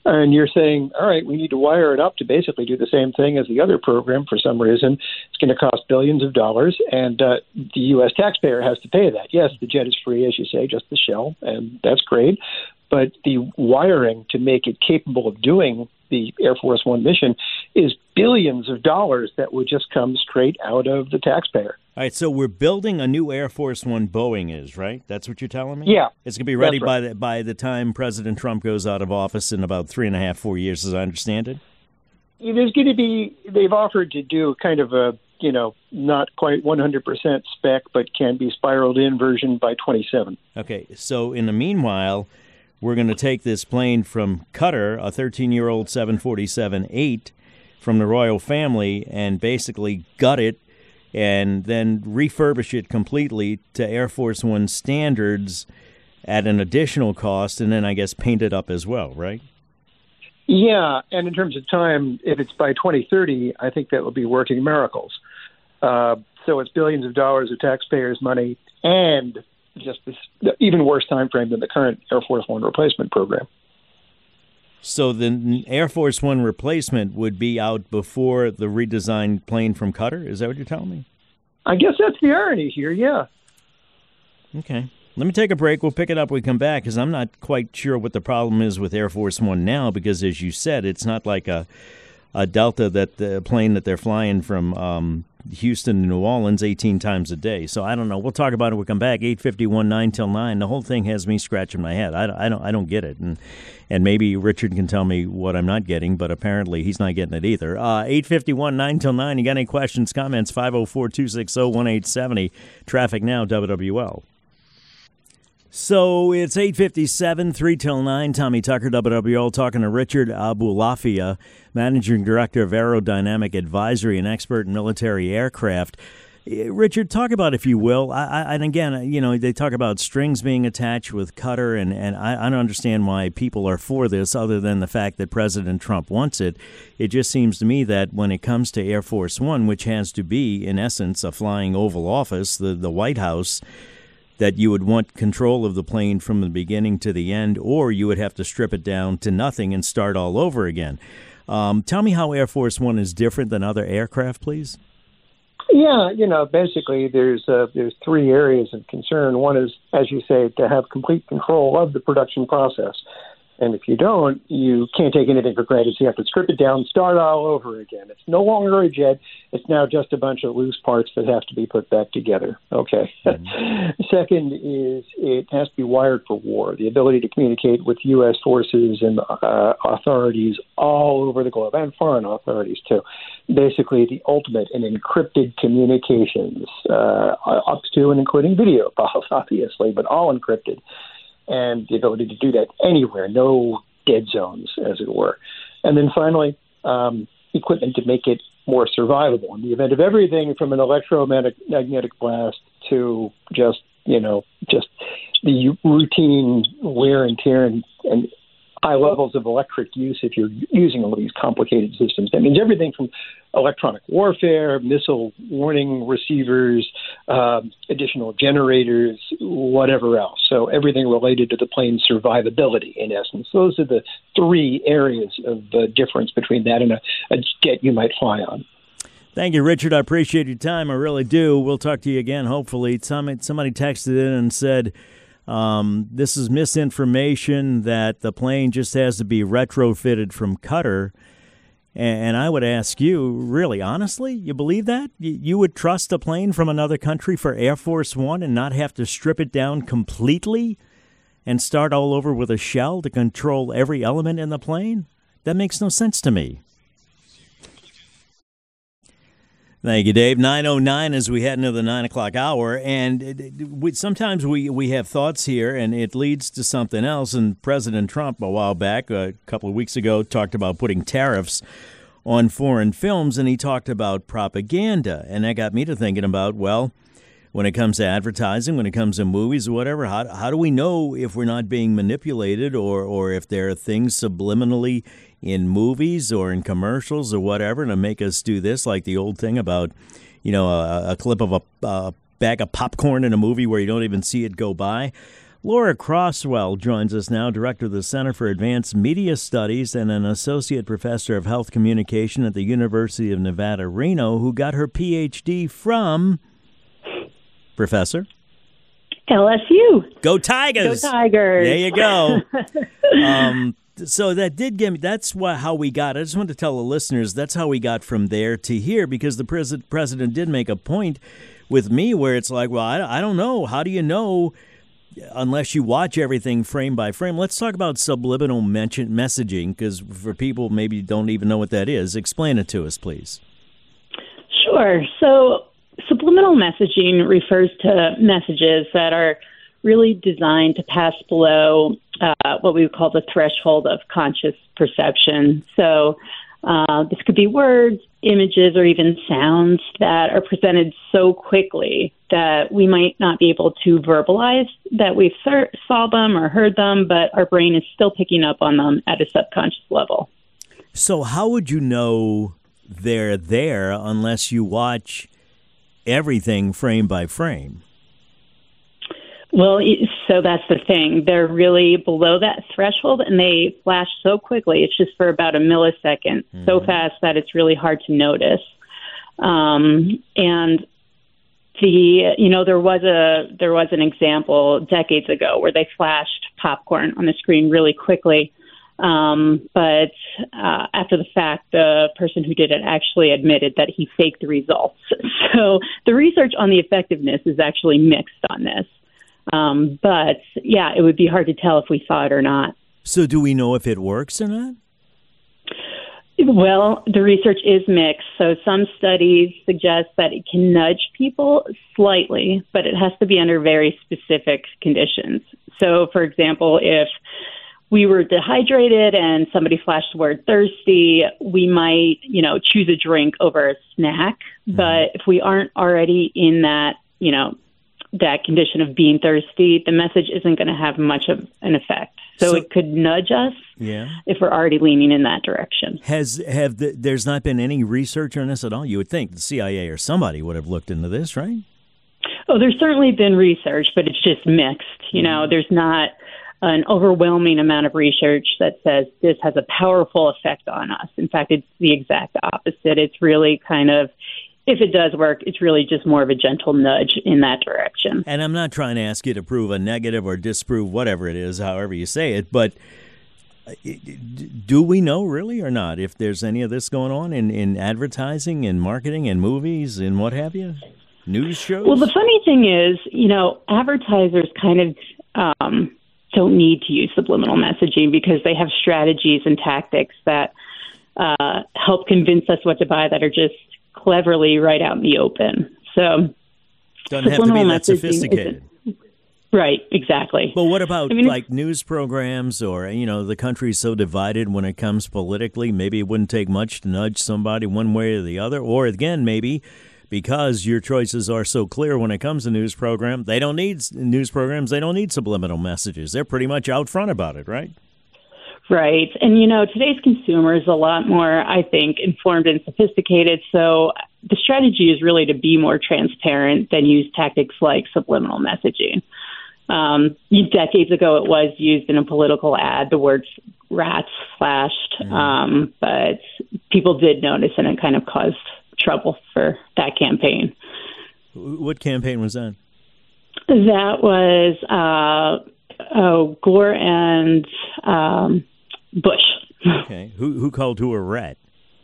Speaker 9: and you're saying, all right, we need to wire it up to basically do the same thing as the other program for some reason. It's going to cost billions of dollars, and the U.S. taxpayer has to pay that. Yes, the jet is free, as you say, just the shell, and that's great. But the wiring to make it capable of doing the Air Force One mission is billions of dollars that would just come straight out of the taxpayer.
Speaker 4: All right, so we're building a new Air Force One. Boeing is, right? That's what you're telling me?
Speaker 9: Yeah.
Speaker 4: It's going to be ready by the time President Trump goes out of office in about 3.5, 4 years, as I understand it?
Speaker 9: There's going to be, they've offered to do kind of a, not quite 100% spec, but can be spiraled in version by 27.
Speaker 4: Okay, so in the meanwhile, we're going to take this plane from Qatar, a 13-year-old 747-8 from the royal family, and basically gut it and then refurbish it completely to Air Force One standards at an additional cost, and then I guess paint it up as well, right?
Speaker 9: Yeah, and in terms of time, if it's by 2030, I think that will be working miracles. So it's billions of dollars of taxpayers' money and just this even worse time frame than the current Air Force One replacement program.
Speaker 4: So the Air Force One replacement would be out before the redesigned plane from Qatar? Is that what you're telling me?
Speaker 9: I guess that's the irony here, yeah.
Speaker 4: Okay. Let me take a break. We'll pick it up when we come back, because I'm not quite sure what the problem is with Air Force One now, because as you said, it's not like a Delta, that the plane that they're flying from Houston to New Orleans 18 times a day. So I don't know. We'll talk about it when we come back. 8:51, 9 till 9. The whole thing has me scratching my head. I don't get it. And maybe Richard can tell me what I'm not getting, but apparently he's not getting it either. 8:51, 9 till 9. You got any questions, comments? 504-260-1870. Traffic now, WWL. So it's 8:57, 3 till 9. Tommy Tucker, WWL, talking to Richard Abulafia, Managing Director of Aerodynamic Advisory and expert in military aircraft. Richard, talk about, if you will, and again, they talk about strings being attached with Qatar, and I don't understand why people are for this other than the fact that President Trump wants it. It just seems to me that when it comes to Air Force One, which has to be, in essence, a flying Oval Office, the White House, that you would want control of the plane from the beginning to the end, or you would have to strip it down to nothing and start all over again. Tell me how Air Force One is different than other aircraft, please.
Speaker 9: Yeah, basically there's three areas of concern. One is, as you say, to have complete control of the production process. And if you don't, you can't take anything for granted. So you have to strip it down, start all over again. It's no longer a jet. It's now just a bunch of loose parts that have to be put back together. Okay. Mm-hmm. Second is it has to be wired for war. The ability to communicate with U.S. forces and authorities all over the globe, and foreign authorities too. Basically the ultimate in encrypted communications, up to and including video, obviously, but all encrypted. And the ability to do that anywhere, no dead zones, as it were. And then finally, equipment to make it more survivable in the event of everything from an electromagnetic blast to just the routine wear and tear and high levels of electric use if you're using all these complicated systems. That means everything from electronic warfare, missile warning receivers, additional generators, whatever else. So everything related to the plane's survivability, in essence. Those are the three areas of difference between that and a jet you might fly on.
Speaker 4: Thank you, Richard. I appreciate your time. I really do. We'll talk to you again, hopefully. Somebody texted in and said, this is misinformation that the plane just has to be retrofitted from Qatar. And I would ask you, really, honestly, you believe that? You would trust a plane from another country for Air Force One and not have to strip it down completely and start all over with a shell to control every element in the plane? That makes no sense to me. Thank you, Dave. 9:09 as we head into the 9 o'clock hour. And sometimes we have thoughts here, and it leads to something else. And President Trump, a while back, a couple of weeks ago, talked about putting tariffs on foreign films, and he talked about propaganda. And that got me to thinking about, well, when it comes to advertising, when it comes to movies or whatever, how do we know if we're not being manipulated or if there are things subliminally in movies or in commercials or whatever to make us do this, like the old thing about, a clip of a bag of popcorn in a movie where you don't even see it go by? Laura Crosswell joins us now, Director of the Center for Advanced Media Studies and an Associate Professor of Health Communication at the University of Nevada, Reno, who got her Ph.D. from, Professor?
Speaker 10: LSU.
Speaker 4: Go Tigers!
Speaker 10: Go Tigers!
Speaker 4: There you go. So that did give me, that's how we got, I just want to tell the listeners, that's how we got from there to here, because the president did make a point with me where it's like, well, I don't know. How do you know unless you watch everything frame by frame? Let's talk about subliminal messaging, because for people maybe don't even know what that is. Explain it to us, please.
Speaker 10: Sure. So subliminal messaging refers to messages that are really designed to pass below what we would call the threshold of conscious perception. So this could be words, images, or even sounds that are presented so quickly that we might not be able to verbalize that we saw them or heard them, but our brain is still picking up on them at a subconscious level.
Speaker 4: So how would you know they're there unless you watch everything frame by frame?
Speaker 10: Well, so that's the thing. They're really below that threshold, and they flash so quickly. It's just for about a millisecond, so fast that it's really hard to notice. And there was an example decades ago where they flashed popcorn on the screen really quickly. But after the fact, the person who did it actually admitted that he faked the results. So the research on the effectiveness is actually mixed on this. But yeah, it would be hard to tell if we saw it or not.
Speaker 4: So do we know if it works or not?
Speaker 10: Well, the research is mixed. So some studies suggest that it can nudge people slightly, but it has to be under very specific conditions. So, for example, if we were dehydrated and somebody flashed the word thirsty, we might, choose a drink over a snack. But if we aren't already in that, that condition of being thirsty, the message isn't going to have much of an effect. So it could nudge us if we're already leaning in that direction.
Speaker 4: There's not been any research on this at all? You would think the CIA or somebody would have looked into this, right?
Speaker 10: Oh, there's certainly been research, but it's just mixed. There's not an overwhelming amount of research that says this has a powerful effect on us. In fact, it's the exact opposite. It's really kind of, if it does work, it's really just more of a gentle nudge in that direction.
Speaker 4: And I'm not trying to ask you to prove a negative or disprove whatever it is, however you say it, but do we know really or not if there's any of this going on in advertising and marketing and movies and what have you? News shows?
Speaker 10: Well, the funny thing is, advertisers kind of don't need to use subliminal messaging because they have strategies and tactics that help convince us what to buy that are just cleverly right out in the open. So
Speaker 4: doesn't have to be that sophisticated.
Speaker 10: Right, exactly.
Speaker 4: But what about like news programs or, the country's so divided when it comes politically, maybe it wouldn't take much to nudge somebody one way or the other. Or again, maybe because your choices are so clear when it comes to news programs, they don't need subliminal messages. They're pretty much out front about it, right?
Speaker 10: Right. And, today's consumer is a lot more, I think, informed and sophisticated. So the strategy is really to be more transparent than use tactics like subliminal messaging. Decades ago, it was used in a political ad. The word rats flashed, but people did notice, and it kind of caused trouble for that campaign.
Speaker 4: What campaign was that?
Speaker 10: That was Gore and Bush.
Speaker 4: Okay. Who called who a rat?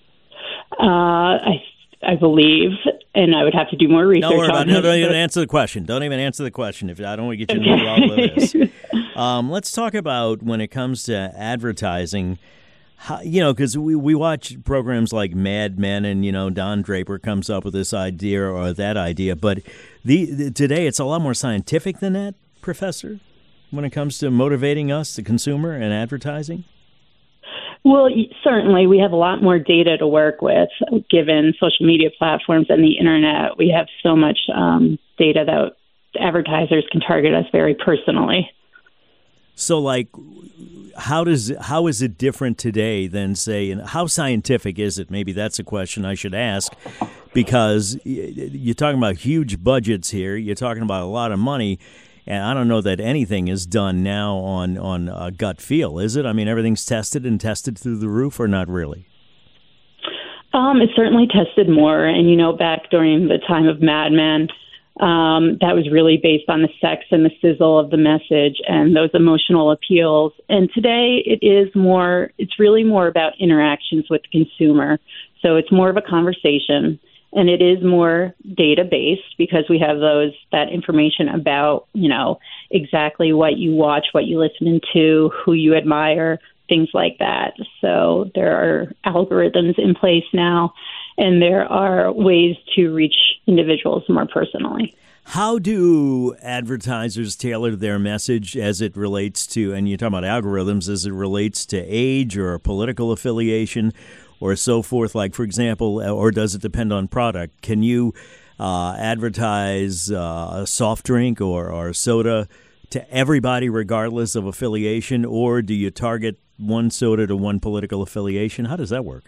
Speaker 10: I believe, and I would have to do more research.
Speaker 4: Don't even answer the question. Don't even answer the question. If I don't want to get you in the middle of this. Let's talk about when it comes to advertising. Because we watch programs like Mad Men, and Don Draper comes up with this idea or that idea. But today it's a lot more scientific than that, Professor, when it comes to motivating us, the consumer, and advertising.
Speaker 10: Well, certainly we have a lot more data to work with, given social media platforms and the internet. We have so much data that advertisers can target us very personally.
Speaker 4: So, how is it different today than, say, and how scientific is it? Maybe that's a question I should ask, because you're talking about huge budgets here. You're talking about a lot of money. And I don't know that anything is done now on gut feel, is it? I mean, everything's tested through the roof, or not really?
Speaker 10: It's certainly tested more. And, back during the time of Mad Men, that was really based on the sex and the sizzle of the message and those emotional appeals. And today it's really more about interactions with the consumer. So it's more of a conversation, and it is more data-based because we have that information about, exactly what you watch, what you listen to, who you admire, things like that. So there are algorithms in place now, and there are ways to reach individuals more personally.
Speaker 4: How do advertisers tailor their message as it relates to, and you're talking about algorithms, as it relates to age or political affiliation or so forth? Like, for example, or does it depend on product? Can you advertise a soft drink or soda to everybody regardless of affiliation, or do you target one soda to one political affiliation? How does that work?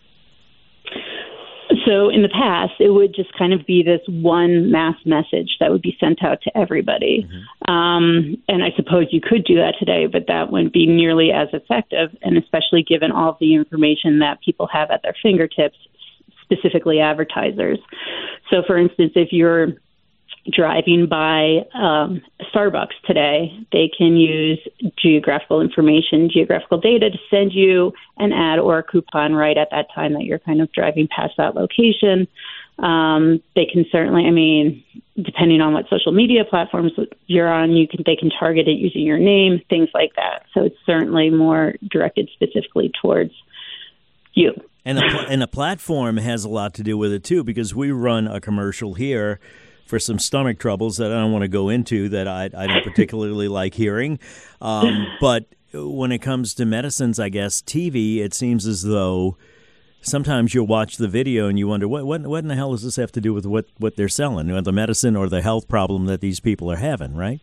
Speaker 10: So in the past, it would just kind of be this one mass message that would be sent out to everybody. Mm-hmm. And I suppose you could do that today, but that wouldn't be nearly as effective, and especially given all of the information that people have at their fingertips, specifically advertisers. So, for instance, if you're driving by Starbucks today, they can use geographical data to send you an ad or a coupon right at that time that you're kind of driving past that location. They can certainly, depending on what social media platforms you're on, they can target it using your name, things like that. So it's certainly more directed specifically towards you.
Speaker 4: And a platform has a lot to do with it too, because we run a commercial here for some stomach troubles that I don't want to go into, that I don't particularly like hearing. But when it comes to medicines, I guess, TV, it seems as though sometimes you'll watch the video and you wonder, what in the hell does this have to do with what they're selling, the medicine or the health problem that these people are having, right?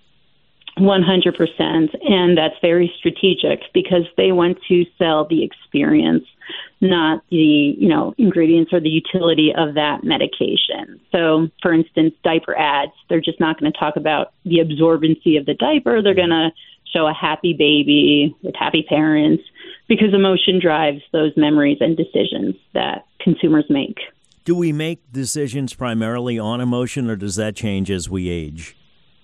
Speaker 10: 100%. And that's very strategic because they want to sell the experience, not the, ingredients or the utility of that medication. So, for instance, diaper ads, they're just not going to talk about the absorbency of the diaper. They're going to show a happy baby with happy parents because emotion drives those memories and decisions that consumers make.
Speaker 4: Do we make decisions primarily on emotion, or does that change as we age?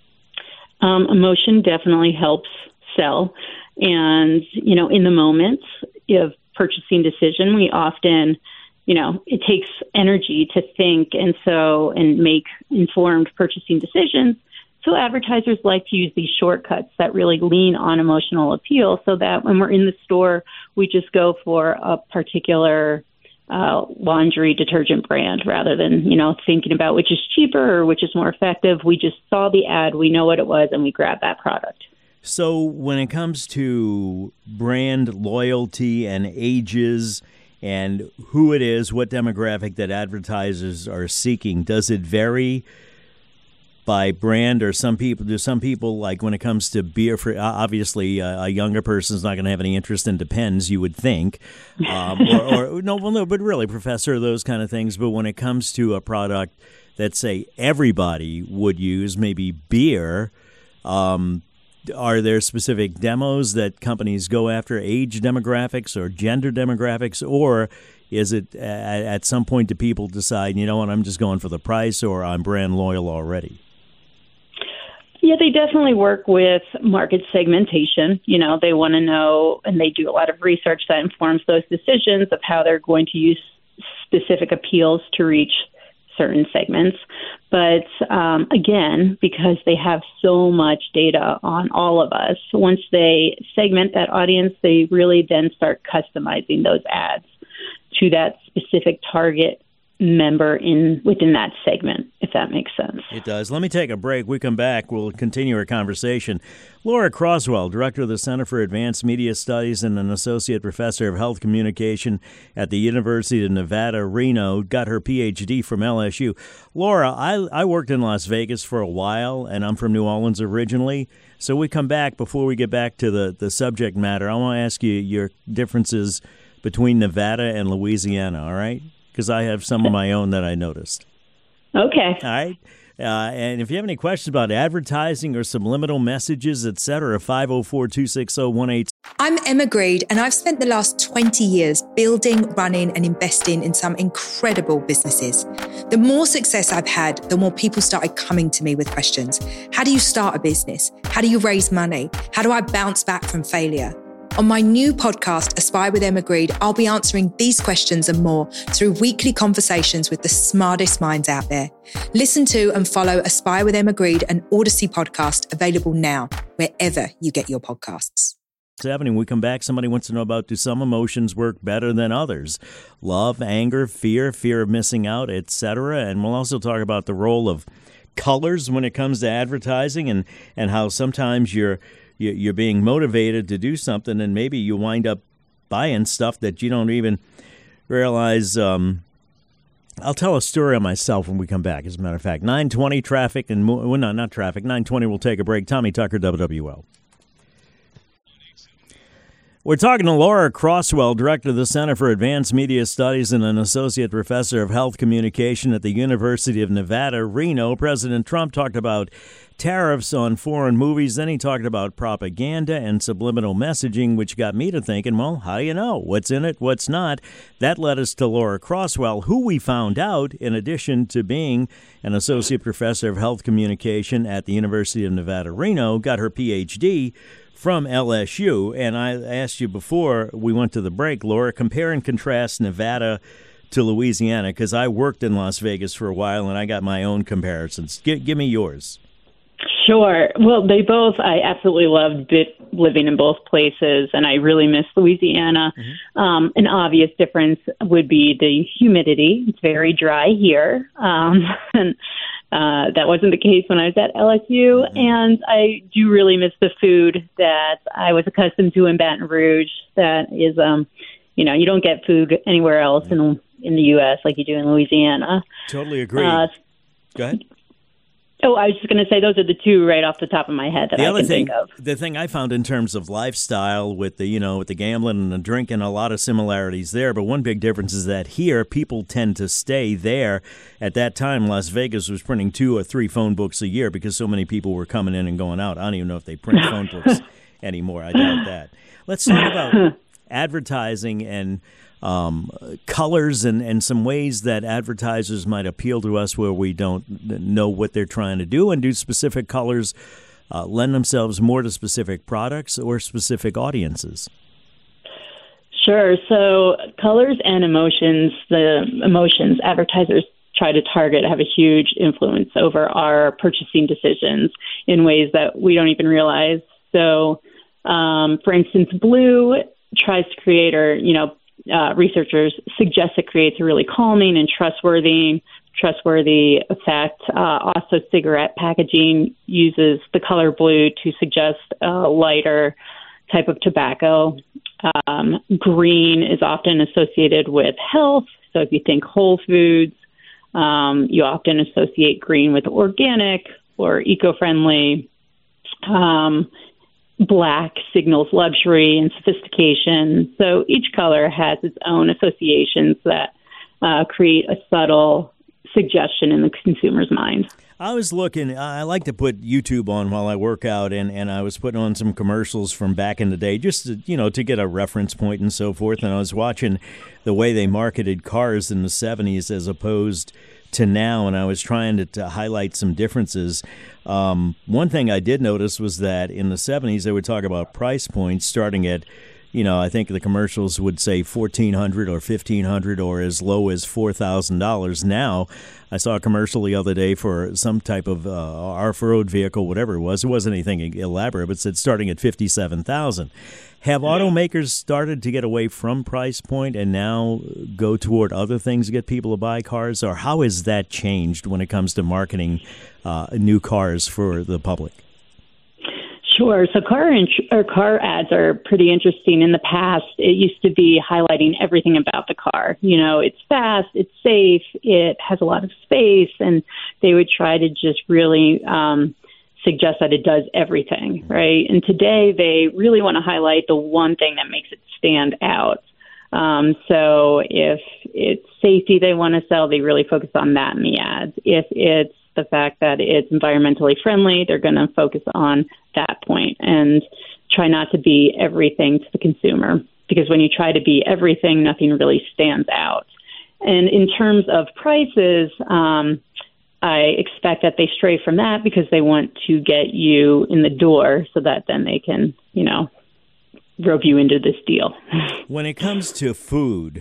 Speaker 10: Emotion definitely helps sell. And, in the moment of purchasing decision, we often, it takes energy to think and make informed purchasing decisions. So advertisers like to use these shortcuts that really lean on emotional appeal so that when we're in the store, we just go for a particular laundry detergent brand rather than, thinking about which is cheaper or which is more effective. We just saw the ad, we know what it was, and we grab that product.
Speaker 4: So when it comes to brand loyalty and ages and who it is, what demographic that advertisers are seeking, does it vary by brand, or some people, like when it comes to beer, for obviously a younger person's not going to have any interest in Depends, you would think, but really, Professor, those kind of things. But when it comes to a product that, say, everybody would use, maybe beer, are there specific demos that companies go after, age demographics or gender demographics, or is it at some point do people decide, I'm just going for the price, or I'm brand loyal already?
Speaker 10: Yeah, they definitely work with market segmentation. They want to know, and they do a lot of research that informs those decisions of how they're going to use specific appeals to reach certain segments. But again, because they have so much data on all of us, once they segment that audience, they really then start customizing those ads to that specific target member within that segment, if that makes sense.
Speaker 4: It does. Let me take a break. We come back, we'll continue our conversation. Laura Croswell, Director of the Center for Advanced Media Studies and an Associate Professor of Health Communication at the University of Nevada, Reno, got her Ph.D. from LSU. Laura, I worked in Las Vegas for a while, and I'm from New Orleans originally. So we come back, before we get back to the subject matter, I want to ask you your differences between Nevada and Louisiana, all right? Because I have some of my own that I noticed.
Speaker 10: Okay.
Speaker 4: All right. And if you have any questions about advertising or subliminal messages, etc., 504-260-18.
Speaker 1: I'm Emma Greed, and I've spent the last 20 years building, running, and investing in some incredible businesses. The more success I've had, the more people started coming to me with questions. How do you start a business? How do you raise money? How do I bounce back from failure? On my new podcast, Aspire with Emma Greed, I'll be answering these questions and more through weekly conversations with the smartest minds out there. Listen to and follow Aspire with Emma Greed, an Odyssey podcast, available now, wherever you get your podcasts.
Speaker 4: Happening. We come back. Somebody wants to know about, do some emotions work better than others? Love, anger, fear of missing out, etc. And we'll also talk about the role of colors when it comes to advertising, and how sometimes you're being motivated to do something, and maybe you wind up buying stuff that you don't even realize. I'll tell a story on myself when we come back, as a matter of fact. 9:20 traffic, and not traffic. 9:20, we'll take a break. Tommy Tucker, WWL. We're talking to Laura Crosswell, Director of the Center for Advanced Media Studies and an Associate Professor of Health Communication at the University of Nevada, Reno. President Trump talked about tariffs on foreign movies. Then he talked about propaganda and subliminal messaging, which got me to thinking, well, how do you know what's in it, what's not? That led us to Laura Crosswell, who we found out, in addition to being an Associate Professor of Health Communication at the University of Nevada, Reno, got her Ph.D. from LSU. And I asked you before we went to the break, Laura, compare and contrast Nevada to Louisiana, because I worked in Las Vegas for a while and I got my own comparisons. Give me yours.
Speaker 10: Sure. Well, I absolutely loved living in both places, and I really miss Louisiana. Mm-hmm. An obvious difference would be the humidity. It's very dry here. And that wasn't the case when I was at LSU. Mm-hmm. And I do really miss the food that I was accustomed to in Baton Rouge. That is, you don't get food anywhere else in the U.S. like you do in Louisiana.
Speaker 4: Totally agree. Go ahead.
Speaker 10: Oh, I was just going to say those are the two right off the top of my head that I can think of.
Speaker 4: The thing I found in terms of lifestyle with the gambling and the drinking, a lot of similarities there. But one big difference is that here people tend to stay there. At that time, Las Vegas was printing 2 or 3 phone books a year because so many people were coming in and going out. I don't even know if they print phone books anymore. I doubt that. Let's talk about advertising and colors and some ways that advertisers might appeal to us where we don't know what they're trying to do, and do specific colors lend themselves more to specific products or specific audiences?
Speaker 10: Sure. So colors and emotions, the emotions advertisers try to target have a huge influence over our purchasing decisions in ways that we don't even realize. So, for instance, blue tries to create, researchers suggest it creates a really calming and trustworthy effect. Also, cigarette packaging uses the color blue to suggest a lighter type of tobacco. Green is often associated with health. So if you think Whole Foods, you often associate green with organic or eco-friendly. Black signals luxury and sophistication. So each color has its own associations that create a subtle suggestion in the consumer's mind.
Speaker 4: I was looking, I like to put YouTube on while I work out, and I was putting on some commercials from back in the day just to get a reference point and so forth. And I was watching the way they marketed cars in the 70s as opposed to now, and I was trying to highlight some differences. One thing I did notice was that in the 70s they would talk about price points starting at, I think the commercials would say $1,400 or $1,500 or as low as $4,000. Now, I saw a commercial the other day for some type of off-road vehicle, whatever it was. It wasn't anything elaborate, but it said starting at $57,000. Have automakers started to get away from price point and now go toward other things to get people to buy cars? Or how has that changed when it comes to marketing new cars for the public?
Speaker 10: Sure. So car ads are pretty interesting. In the past, it used to be highlighting everything about the car. It's fast, it's safe, it has a lot of space, and they would try to just really suggest that it does everything, right? And today they really want to highlight the one thing that makes it stand out. So if it's safety they want to sell, they really focus on that in the ads. If it's the fact that it's environmentally friendly, they're going to focus on that point and try not to be everything to the consumer. Because when you try to be everything, nothing really stands out. And in terms of prices, I expect that they stray from that because they want to get you in the door so that then they can, rope you into this deal.
Speaker 4: When it comes to food,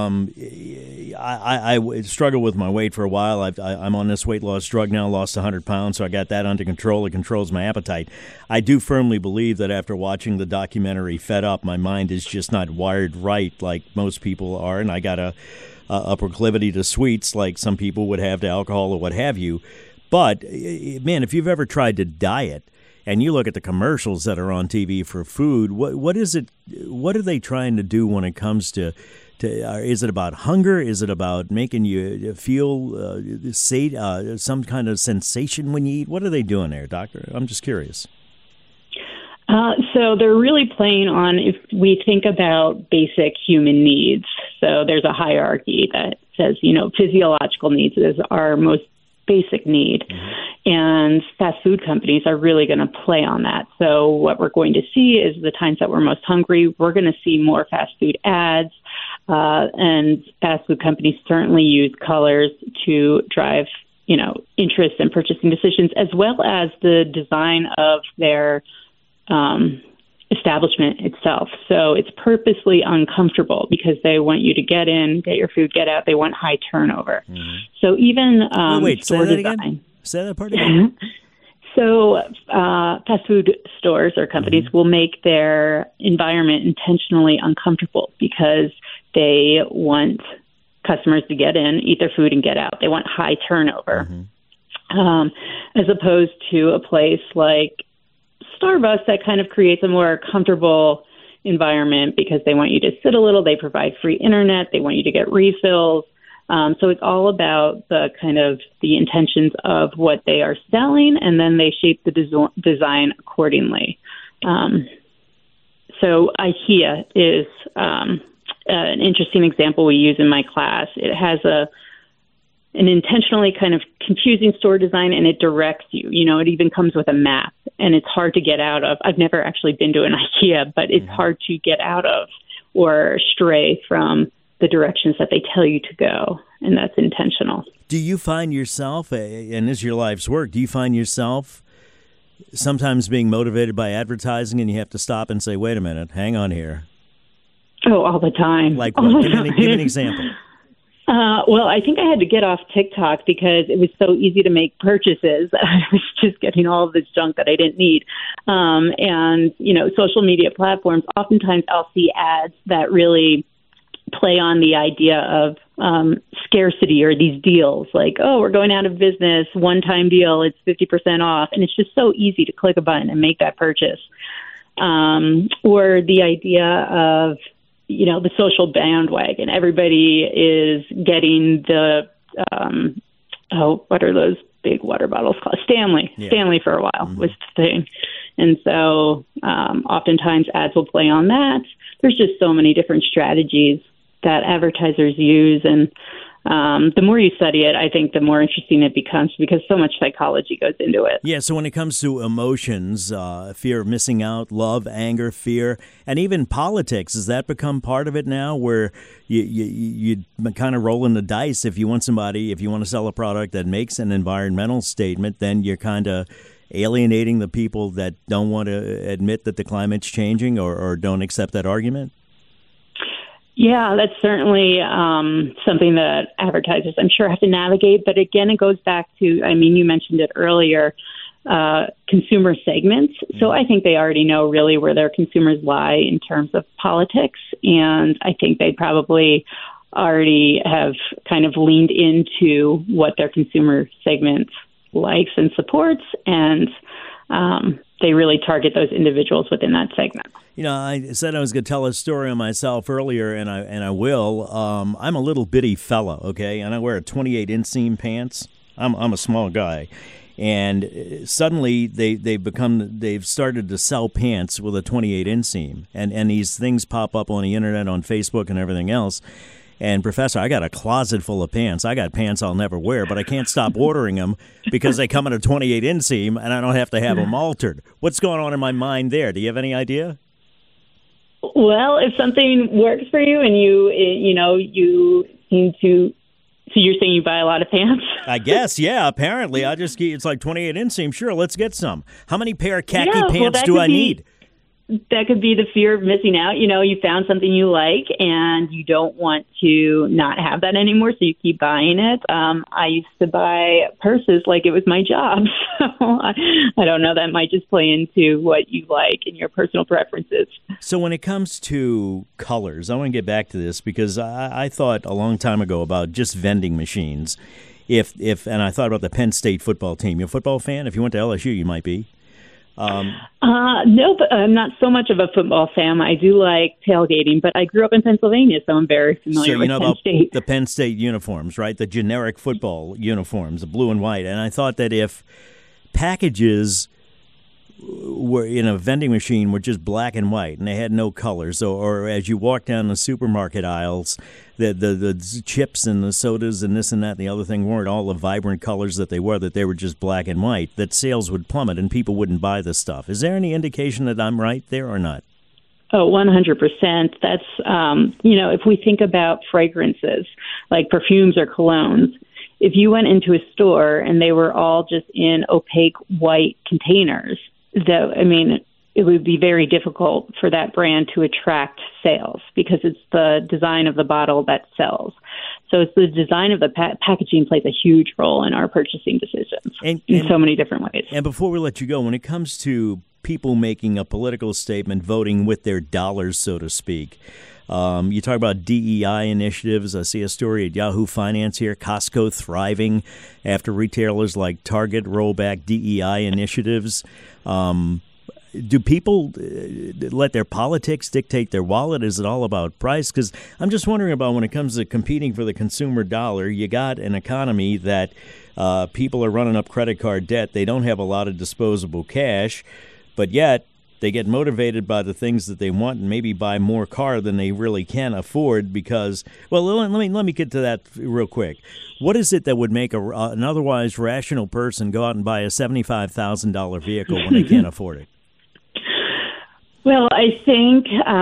Speaker 4: I struggled with my weight for a while. I'm on this weight loss drug now, lost 100 pounds, so I got that under control. It controls my appetite. I do firmly believe that after watching the documentary Fed Up, my mind is just not wired right like most people are, and I got a proclivity to sweets like some people would have to alcohol or what have you. But, man, if you've ever tried to diet, and you look at the commercials that are on TV for food, what is it? What are they trying to do when it comes to is it about hunger? Is it about making you feel some kind of sensation when you eat? What are they doing there, Doctor? I'm just curious.
Speaker 10: So they're really playing on, if we think about basic human needs. So there's a hierarchy that says, physiological needs is our most basic need. Mm-hmm. And fast food companies are really going to play on that. So what we're going to see is the times that we're most hungry, we're going to see more fast food ads. And fast food companies certainly use colors to drive, interest and purchasing decisions, as well as the design of their establishment itself. So it's purposely uncomfortable because they want you to get in, get your food, get out. They want high turnover. Mm-hmm. So even store design.
Speaker 4: Say that part again.
Speaker 10: So fast food stores or companies will make their environment intentionally uncomfortable because they want customers to get in, eat their food, and get out. They want high turnover, as opposed to a place like Starbucks that kind of creates a more comfortable environment because they want you to sit a little. They provide free internet. They want you to get refills. So it's all about the kind of the intentions of what they are selling, and then they shape the design accordingly. So IKEA is an interesting example we use in my class. It has an intentionally kind of confusing store design, and it directs you. It even comes with a map, and it's hard to get out of. I've never actually been to an IKEA, but it's hard to get out of or stray from the directions that they tell you to go, and that's intentional.
Speaker 4: Do you find yourself, and this is your life's work, do you find yourself sometimes being motivated by advertising and you have to stop and say, wait a minute, hang on here?
Speaker 10: Oh, all the time.
Speaker 4: Like what? Give me an example.
Speaker 10: Well, I think I had to get off TikTok because it was so easy to make purchases. I was just getting all of this junk that I didn't need. And, social media platforms, oftentimes I'll see ads that really play on the idea of scarcity or these deals like, oh, we're going out of business, one-time deal, it's 50% off. And it's just so easy to click a button and make that purchase. Or the idea of, the social bandwagon. Everybody is getting the, what are those big water bottles called? Stanley. Yeah. Stanley for a while was the thing. And so oftentimes ads will play on that. There's just so many different strategies that advertisers use. And the more you study it, I think the more interesting it becomes because so much psychology goes into it.
Speaker 4: Yeah, so when it comes to emotions, fear of missing out, love, anger, fear, and even politics, has that become part of it now where you kind of rolling the dice? If you want to sell a product that makes an environmental statement, then you're kind of alienating the people that don't want to admit that the climate's changing or don't accept that argument?
Speaker 10: Yeah, that's certainly something that advertisers, I'm sure, have to navigate. But again, it goes back to, you mentioned it earlier, consumer segments. So I think they already know really where their consumers lie in terms of politics. And I think they probably already have kind of leaned into what their consumer segment likes and supports. And they really target those individuals within that segment.
Speaker 4: I said I was going to tell a story on myself earlier, and I will. I'm a little bitty fella, okay, and I wear a 28 inseam pants. I'm a small guy, and suddenly they've started to sell pants with a 28 inseam, and these things pop up on the internet, on Facebook, and everything else. And, Professor, I got a closet full of pants. I got pants I'll never wear, but I can't stop ordering them because they come in a 28 inseam, and I don't have to have them altered. What's going on in my mind there? Do you have any idea?
Speaker 10: Well, if something works for you and you seem to... So you're saying you buy a lot of pants?
Speaker 4: I guess, yeah. Apparently, it's like 28 inseam. Sure, let's get some. How many pair of khaki pants do I need?
Speaker 10: That could be the fear of missing out. You found something you like and you don't want to not have that anymore, so you keep buying it. I used to buy purses like it was my job. So I don't know. That might just play into what you like and your personal preferences.
Speaker 4: So when it comes to colors, I want to get back to this because I thought a long time ago about just vending machines. And I thought about the Penn State football team. You're a football fan? If you went to LSU, you might be.
Speaker 10: No, but I'm not so much of a football fan. I do like tailgating, but I grew up in Pennsylvania, so I'm very familiar with Penn State.
Speaker 4: The Penn State uniforms, right? The generic football uniforms, the blue and white. And I thought that if packages were in a vending machine were just black and white and they had no colors, or as you walk down the supermarket aisles, the chips and the sodas and this and that and the other thing weren't all the vibrant colors that they were just black and white, that sales would plummet and people wouldn't buy this stuff. Is there any indication that I'm right there or not?
Speaker 10: Oh, 100%. That's, if we think about fragrances, like perfumes or colognes, if you went into a store and they were all just in opaque white containers, it would be very difficult for that brand to attract sales because it's the design of the bottle that sells. So it's the design of the packaging plays a huge role in our purchasing decisions in so many different ways.
Speaker 4: And before we let you go, when it comes to people making a political statement, voting with their dollars, so to speak, you talk about DEI initiatives. I see a story at Yahoo Finance here, Costco thriving after retailers like Target roll back DEI initiatives. Do people let their politics dictate their wallet? Is it all about price? Because I'm just wondering about when it comes to competing for the consumer dollar, you got an economy that people are running up credit card debt. They don't have a lot of disposable cash, but yet they get motivated by the things that they want and maybe buy more car than they really can afford because, well, let me get to that real quick. What is it that would make an otherwise rational person go out and buy a $75,000 vehicle when they can't afford it?
Speaker 10: Well, I think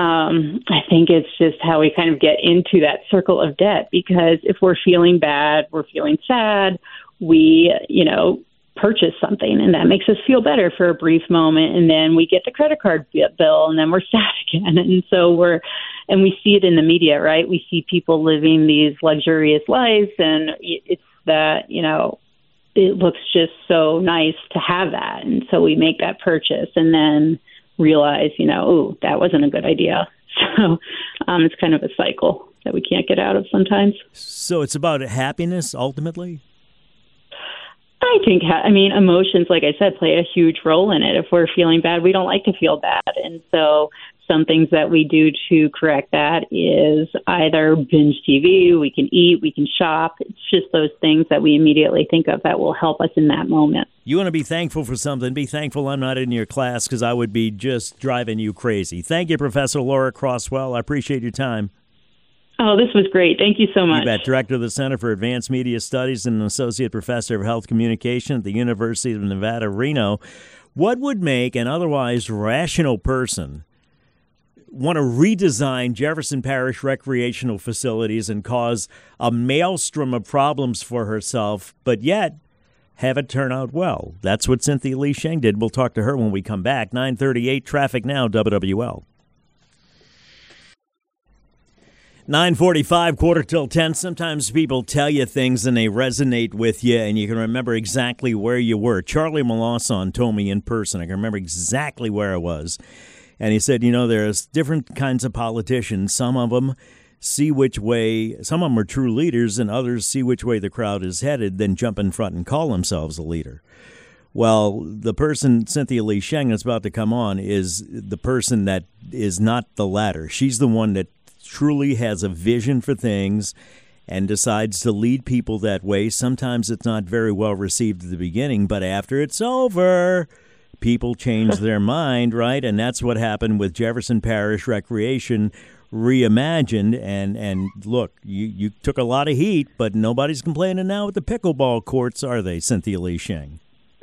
Speaker 10: it's just how we kind of get into that circle of debt, because if we're feeling bad, we're feeling sad, we, purchase something, and that makes us feel better for a brief moment, and then we get the credit card bill, and then we're sad again. And so we see it in the media, right? We see people living these luxurious lives, and it's that, it looks just so nice to have that. And so we make that purchase and then realize, that wasn't a good idea. So it's kind of a cycle that we can't get out of sometimes.
Speaker 4: So it's about happiness, ultimately?
Speaker 10: I think, emotions, like I said, play a huge role in it. If we're feeling bad, we don't like to feel bad. And so some things that we do to correct that is either binge TV, we can eat, we can shop. It's just those things that we immediately think of that will help us in that moment.
Speaker 4: You want to be thankful for something. Be thankful I'm not in your class because I would be just driving you crazy. Thank you, Professor Laura Crosswell. I appreciate your time.
Speaker 10: Oh, this was great. Thank you so much.
Speaker 4: You bet. Director of the Center for Advanced Media Studies and an Associate Professor of Health Communication at the University of Nevada, Reno. What would make an otherwise rational person want to redesign Jefferson Parish recreational facilities and cause a maelstrom of problems for herself, but yet have it turn out well? That's what Cynthia Lee Sheng did. We'll talk to her when we come back. 9:38 Traffic Now, WWL. 9:45, 9:45. Sometimes people tell you things and they resonate with you and you can remember exactly where you were. Charlie Melancon told me in person. I can remember exactly where I was. And he said, there's different kinds of politicians. Some of them see which way, some of them are true leaders, and others see which way the crowd is headed, then jump in front and call themselves a leader. Well, the person, Cynthia Lee Sheng, that's about to come on, is the person that is not the latter. She's the one that truly has a vision for things and decides to lead people that way. Sometimes it's not very well received at the beginning, but after it's over, people change their mind, right? And that's what happened with Jefferson Parish Recreation reimagined. And look, you took a lot of heat, but nobody's complaining now with the pickleball courts, are they, Cynthia Lee Sheng?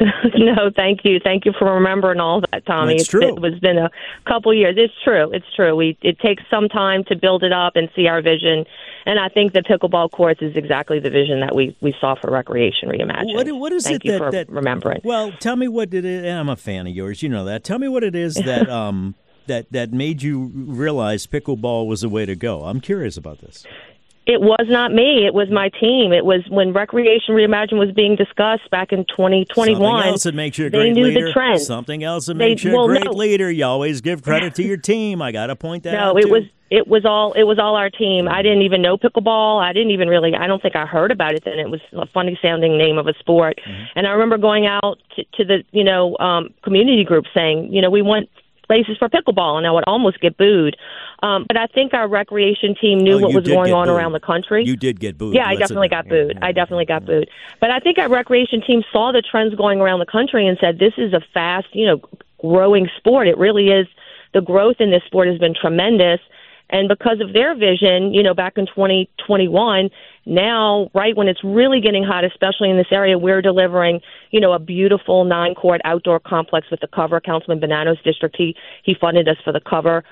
Speaker 11: No, thank you. Thank you for remembering all that, Tommy.
Speaker 4: It's true.
Speaker 11: It's been a couple years. It's true. It takes some time to build it up and see our vision. And I think the pickleball courts is exactly the vision that we saw for Recreation Reimagined.
Speaker 4: What is
Speaker 11: Thank
Speaker 4: it
Speaker 11: you for
Speaker 4: that
Speaker 11: remembering?
Speaker 4: Well, tell me what it is. I'm a fan of yours. You know that. Tell me what it is that that made you realize pickleball was the way to go. I'm curious about this.
Speaker 11: It was not me. It was my team. It was when Recreation Reimagined was being discussed back in 2021.
Speaker 4: Something else that makes you a great
Speaker 11: leader.
Speaker 4: They
Speaker 11: knew the trend.
Speaker 4: Something else that makes you a great leader. You always give credit to your team. I got to point that out.
Speaker 11: No, it was all our team. I didn't even know pickleball. I don't think I heard about it then. It was a funny sounding name of a sport. Mm-hmm. And I remember going out to the community group saying, we want places for pickleball, and I would almost get booed. But I think our recreation team knew what was going on around the country.
Speaker 4: You did get booed.
Speaker 11: Yeah, I definitely got booed. I definitely got booed. But I think our recreation team saw the trends going around the country and said, this is a fast, growing sport. It really is. The growth in this sport has been tremendous. And because of their vision, back in 2021, now, right when it's really getting hot, especially in this area, we're delivering, a beautiful 9-court outdoor complex with the cover. Councilman Bonanno's district, he funded us for the cover,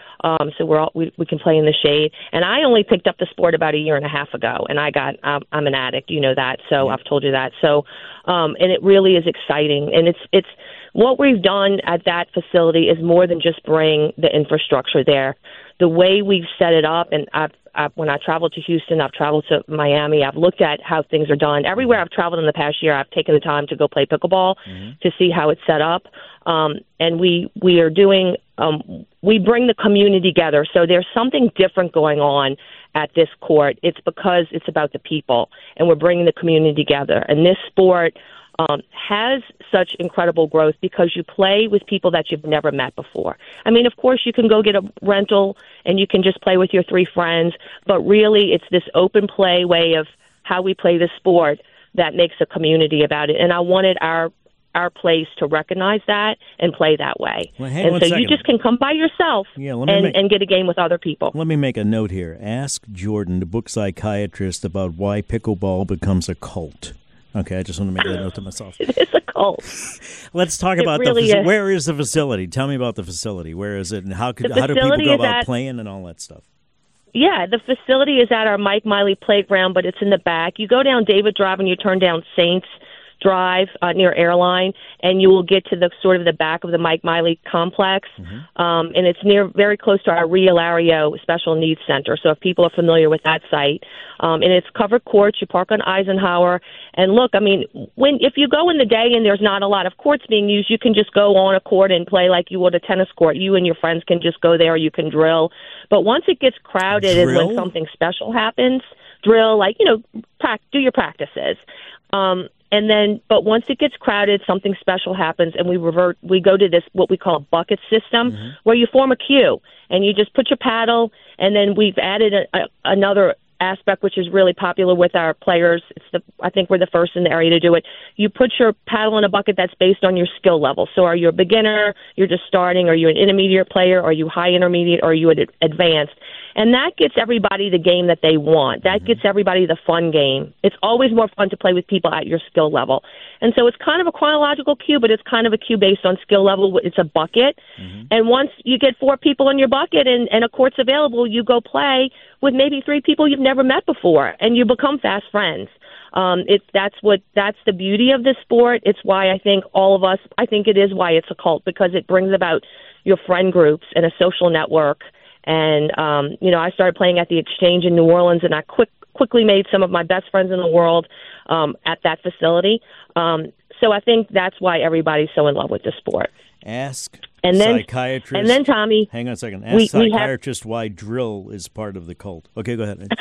Speaker 11: so we can play in the shade. And I only picked up the sport about a year and a half ago, and I'm an addict, you know that, so I've told you that. So, and it really is exciting, and it's what we've done at that facility is more than just bring the infrastructure there. The way we've set it up, and when I traveled to Houston, I've traveled to Miami, I've looked at how things are done. Everywhere I've traveled in the past year, I've taken the time to go play pickleball to see how it's set up. And we are doing, we bring the community together. So there's something different going on at this court. It's because it's about the people, and we're bringing the community together. And this sport has such incredible growth because you play with people that you've never met before. I mean, of course, you can go get a rental and you can just play with your 3 friends, but really it's this open play way of how we play the sport that makes a community about it. And I wanted our place to recognize that and play that way.
Speaker 4: Well,
Speaker 11: and so you just can come by yourself and get a game with other people.
Speaker 4: Let me make a note here. Ask Jordan, the book psychiatrist, about why pickleball becomes a cult. Okay, I just want to make that note to myself.
Speaker 11: It is a cult.
Speaker 4: Let's talk about where is the facility? Tell me about the facility. Where is it, and how do people go about playing and all that stuff?
Speaker 11: Yeah, the facility is at our Mike Miley Playground, but it's in the back. You go down David Drive and you turn down Saints Drive near Airline, and you will get to the sort of the back of the Mike Miley complex, and it's very close to our Rio Lario Special Needs Center. So if people are familiar with that site, and it's covered courts, you park on Eisenhower. And look, I mean, if you go in the day and there's not a lot of courts being used, you can just go on a court and play like you would a tennis court. You and your friends can just go there. You can drill. But once it gets crowded is when something special happens. Drill, like, do your practices. And then, but once it gets crowded, something special happens, and we go to this, what we call a bucket system, where you form a queue, and you just put your paddle, and then we've added another aspect, which is really popular with our players. I think we're the first in the area to do it. You put your paddle in a bucket that's based on your skill level. So are you a beginner, you're just starting, are you an intermediate player, are you high intermediate, or are you advanced? And that gets everybody the game that they want. That gets everybody the fun game. It's always more fun to play with people at your skill level. And so it's kind of a chronological queue, but it's kind of a queue based on skill level. It's a bucket. And once you get 4 people in your bucket and a court's available, you go play with maybe 3 people you've never met before, and you become fast friends. That's the beauty of this sport. It's why I think it is why it's a cult, because it brings about your friend groups and a social network. And, I started playing at the Exchange in New Orleans, and I quickly made some of my best friends in the world at that facility. So I think that's why everybody's so in love with the sport.
Speaker 4: Psychiatrist.
Speaker 11: And then, Tommy.
Speaker 4: Hang on a second. Ask psychiatrist why drill is part of the cult. Okay, go ahead.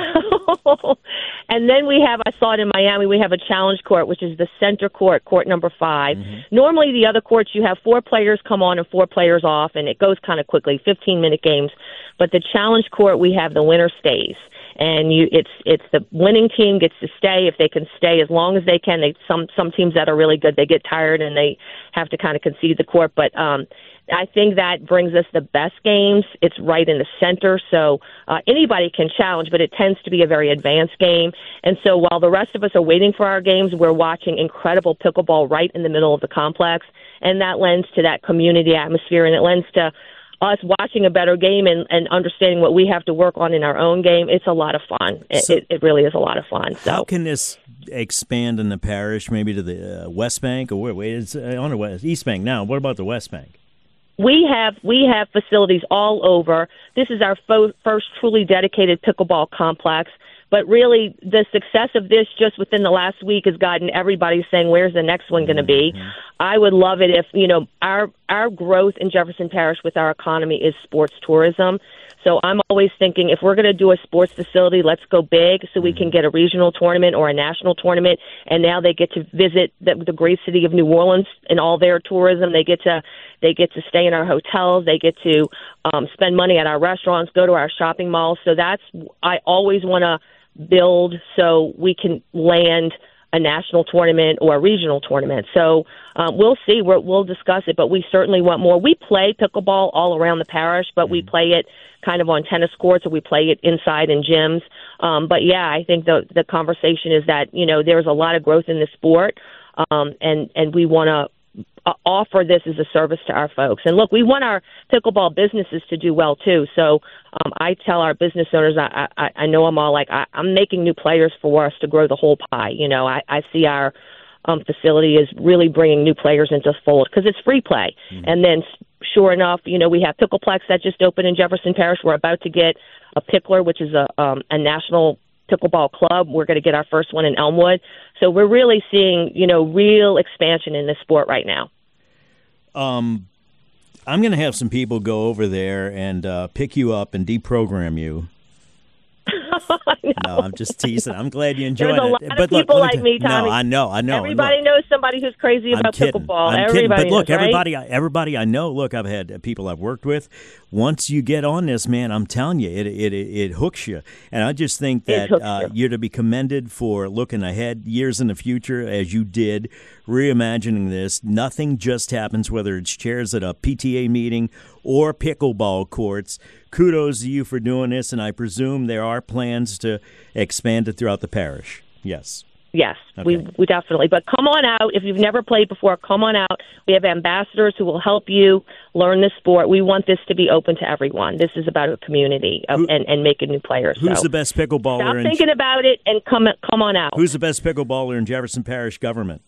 Speaker 11: And then I saw it in Miami, we have a challenge court, which is the center court, court number 5. Normally, the other courts, you have 4 players come on and 4 players off, and it goes kind of quickly, 15-minute games. But the challenge court, we have the winner stays. And it's the winning team gets to stay if they can stay as long as they can. Some teams that are really good, they get tired and they have to kind of concede the court. But I think that brings us the best games. It's right in the center, so anybody can challenge, but it tends to be a very advanced game. And so while the rest of us are waiting for our games, we're watching incredible pickleball right in the middle of the complex, and that lends to that community atmosphere, and it lends to us watching a better game and understanding what we have to work on in our own game. It's a lot of fun. It really is a lot of fun. So
Speaker 4: how can this expand in the parish, maybe to the West Bank, or wait, it's on the East Bank now? What about the West Bank?
Speaker 11: We have facilities all over. This is our first truly dedicated pickleball complex. But really, the success of this just within the last week has gotten everybody saying, where's the next one going to be? I would love it if, our growth in Jefferson Parish with our economy is sports tourism. So I'm always thinking, if we're going to do a sports facility, let's go big so we can get a regional tournament or a national tournament. And now they get to visit the great city of New Orleans and all their tourism. They get to stay in our hotels. They get to spend money at our restaurants, go to our shopping malls. So I always want to build so we can land a national tournament or a regional tournament. So we'll see. We'll discuss it, but we certainly want more. We play pickleball all around the parish, but we play it kind of on tennis courts, or we play it inside in gyms. But yeah, I think the conversation is that, there's a lot of growth in the sport, and we want to offer this as a service to our folks. And look, we want our pickleball businesses to do well too. So I tell our business owners, I know them all, like I'm making new players for us to grow the whole pie. I see our facility is really bringing new players into the fold because it's free play. And then sure enough, we have Pickleplex that just opened in Jefferson Parish. We're about to get a Pickler, which is a national pickleball club. We're going to get our first one in Elmwood. So we're really seeing, real expansion in this sport right now.
Speaker 4: I'm going to have some people go over there and pick you up and deprogram you. No, I'm just teasing. I'm glad you enjoyed it.
Speaker 11: There's a lot of people like me, Tommy.
Speaker 4: No, I know.
Speaker 11: Everybody knows somebody who's crazy about pickleball. Everybody
Speaker 4: But look,
Speaker 11: knows,
Speaker 4: everybody I know, look, I've had people I've worked with. Once you get on this, man, I'm telling you, it hooks you. And I just think that you're to be commended for looking ahead years in the future, as you did, reimagining this. Nothing just happens, whether it's chairs at a PTA meeting or pickleball courts. Kudos to you for doing this, and I presume there are plans to expand it throughout the parish. Yes.
Speaker 11: Yes,
Speaker 4: okay.
Speaker 11: we definitely. But come on out. If you've never played before, come on out. We have ambassadors who will help you learn the sport. We want this to be open to everyone. This is about a community and making new players.
Speaker 4: Who's the best pickleballer?
Speaker 11: Stop thinking about it and come on out.
Speaker 4: Who's the best pickleballer in Jefferson Parish government?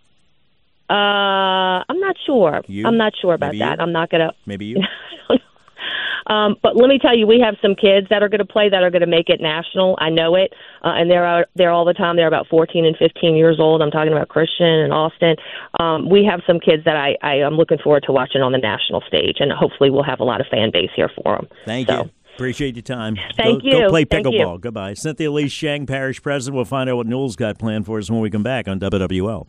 Speaker 11: I'm not sure.
Speaker 4: You?
Speaker 11: I'm not sure about that. I'm not going to.
Speaker 4: Maybe you?
Speaker 11: But let me tell you, we have some kids that are going to play that are going to make it national. I know it. And they're there all the time. They're about 14 and 15 years old. I'm talking about Christian and Austin. We have some kids that I am looking forward to watching on the national stage, and hopefully we'll have a lot of fan base here for them.
Speaker 4: Thank you. Appreciate your time.
Speaker 11: Thank you.
Speaker 4: Go play pickleball. Goodbye. Cynthia Lee Shang, Parish President. We'll find out what Newell's got planned for us when we come back on WWL.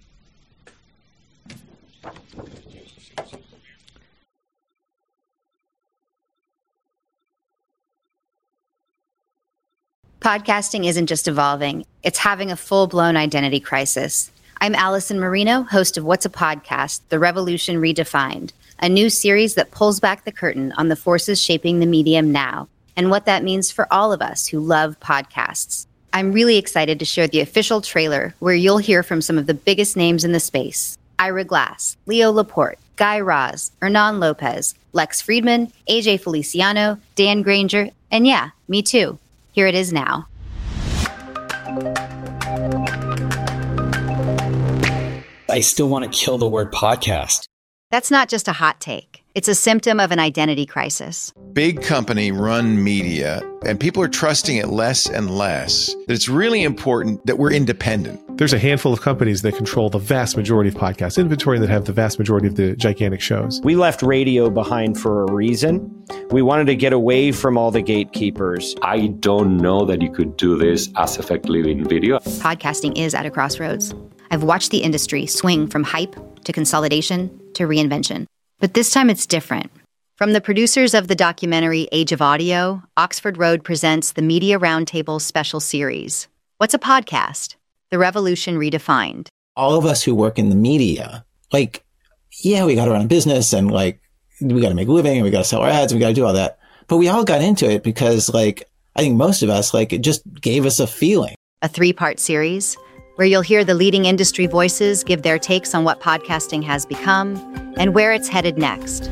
Speaker 12: Podcasting isn't just evolving, it's having a full-blown identity crisis. I'm Allison Marino, host of What's a Podcast? The Revolution Redefined, a new series that pulls back the curtain on the forces shaping the medium now and what that means for all of us who love podcasts. I'm really excited to share the official trailer where you'll hear from some of the biggest names in the space. Ira Glass, Leo Laporte, Guy Raz, Hernan Lopez, Lex Friedman, AJ Feliciano, Dan Granger, and yeah, me too. Here it is now.
Speaker 13: I still want to kill the word podcast.
Speaker 12: That's not just a hot take. It's a symptom of an identity crisis.
Speaker 14: Big company run media, and people are trusting it less and less. It's really important that we're independent.
Speaker 15: There's a handful of companies that control the vast majority of podcast inventory that have the vast majority of the gigantic shows.
Speaker 16: We left radio behind for a reason. We wanted to get away from all the gatekeepers.
Speaker 17: I don't know that you could do this as effectively in video.
Speaker 12: Podcasting is at a crossroads. I've watched the industry swing from hype to consolidation to reinvention. But this time it's different. From the producers of the documentary Age of Audio, Oxford Road presents the Media Roundtable special series. What's a podcast? The Revolution Redefined.
Speaker 13: All of us who work in the media, we got to run a business and
Speaker 18: we got to make a living and we got to sell our ads and we got to do all that. But we all got into it because like, I think most of us, like, it just gave us a feeling.
Speaker 12: A 3-part series where you'll hear the leading industry voices give their takes on what podcasting has become and where it's headed next.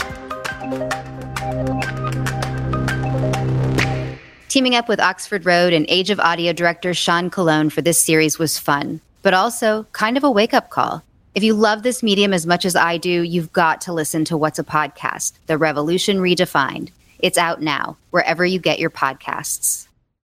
Speaker 12: Teaming up with Oxford Road and Age of Audio director Sean Colon for this series was fun, but also kind of a wake-up call. If you love this medium as much as I do, you've got to listen to What's a Podcast? The Revolution Redefined. It's out now, wherever you get your podcasts.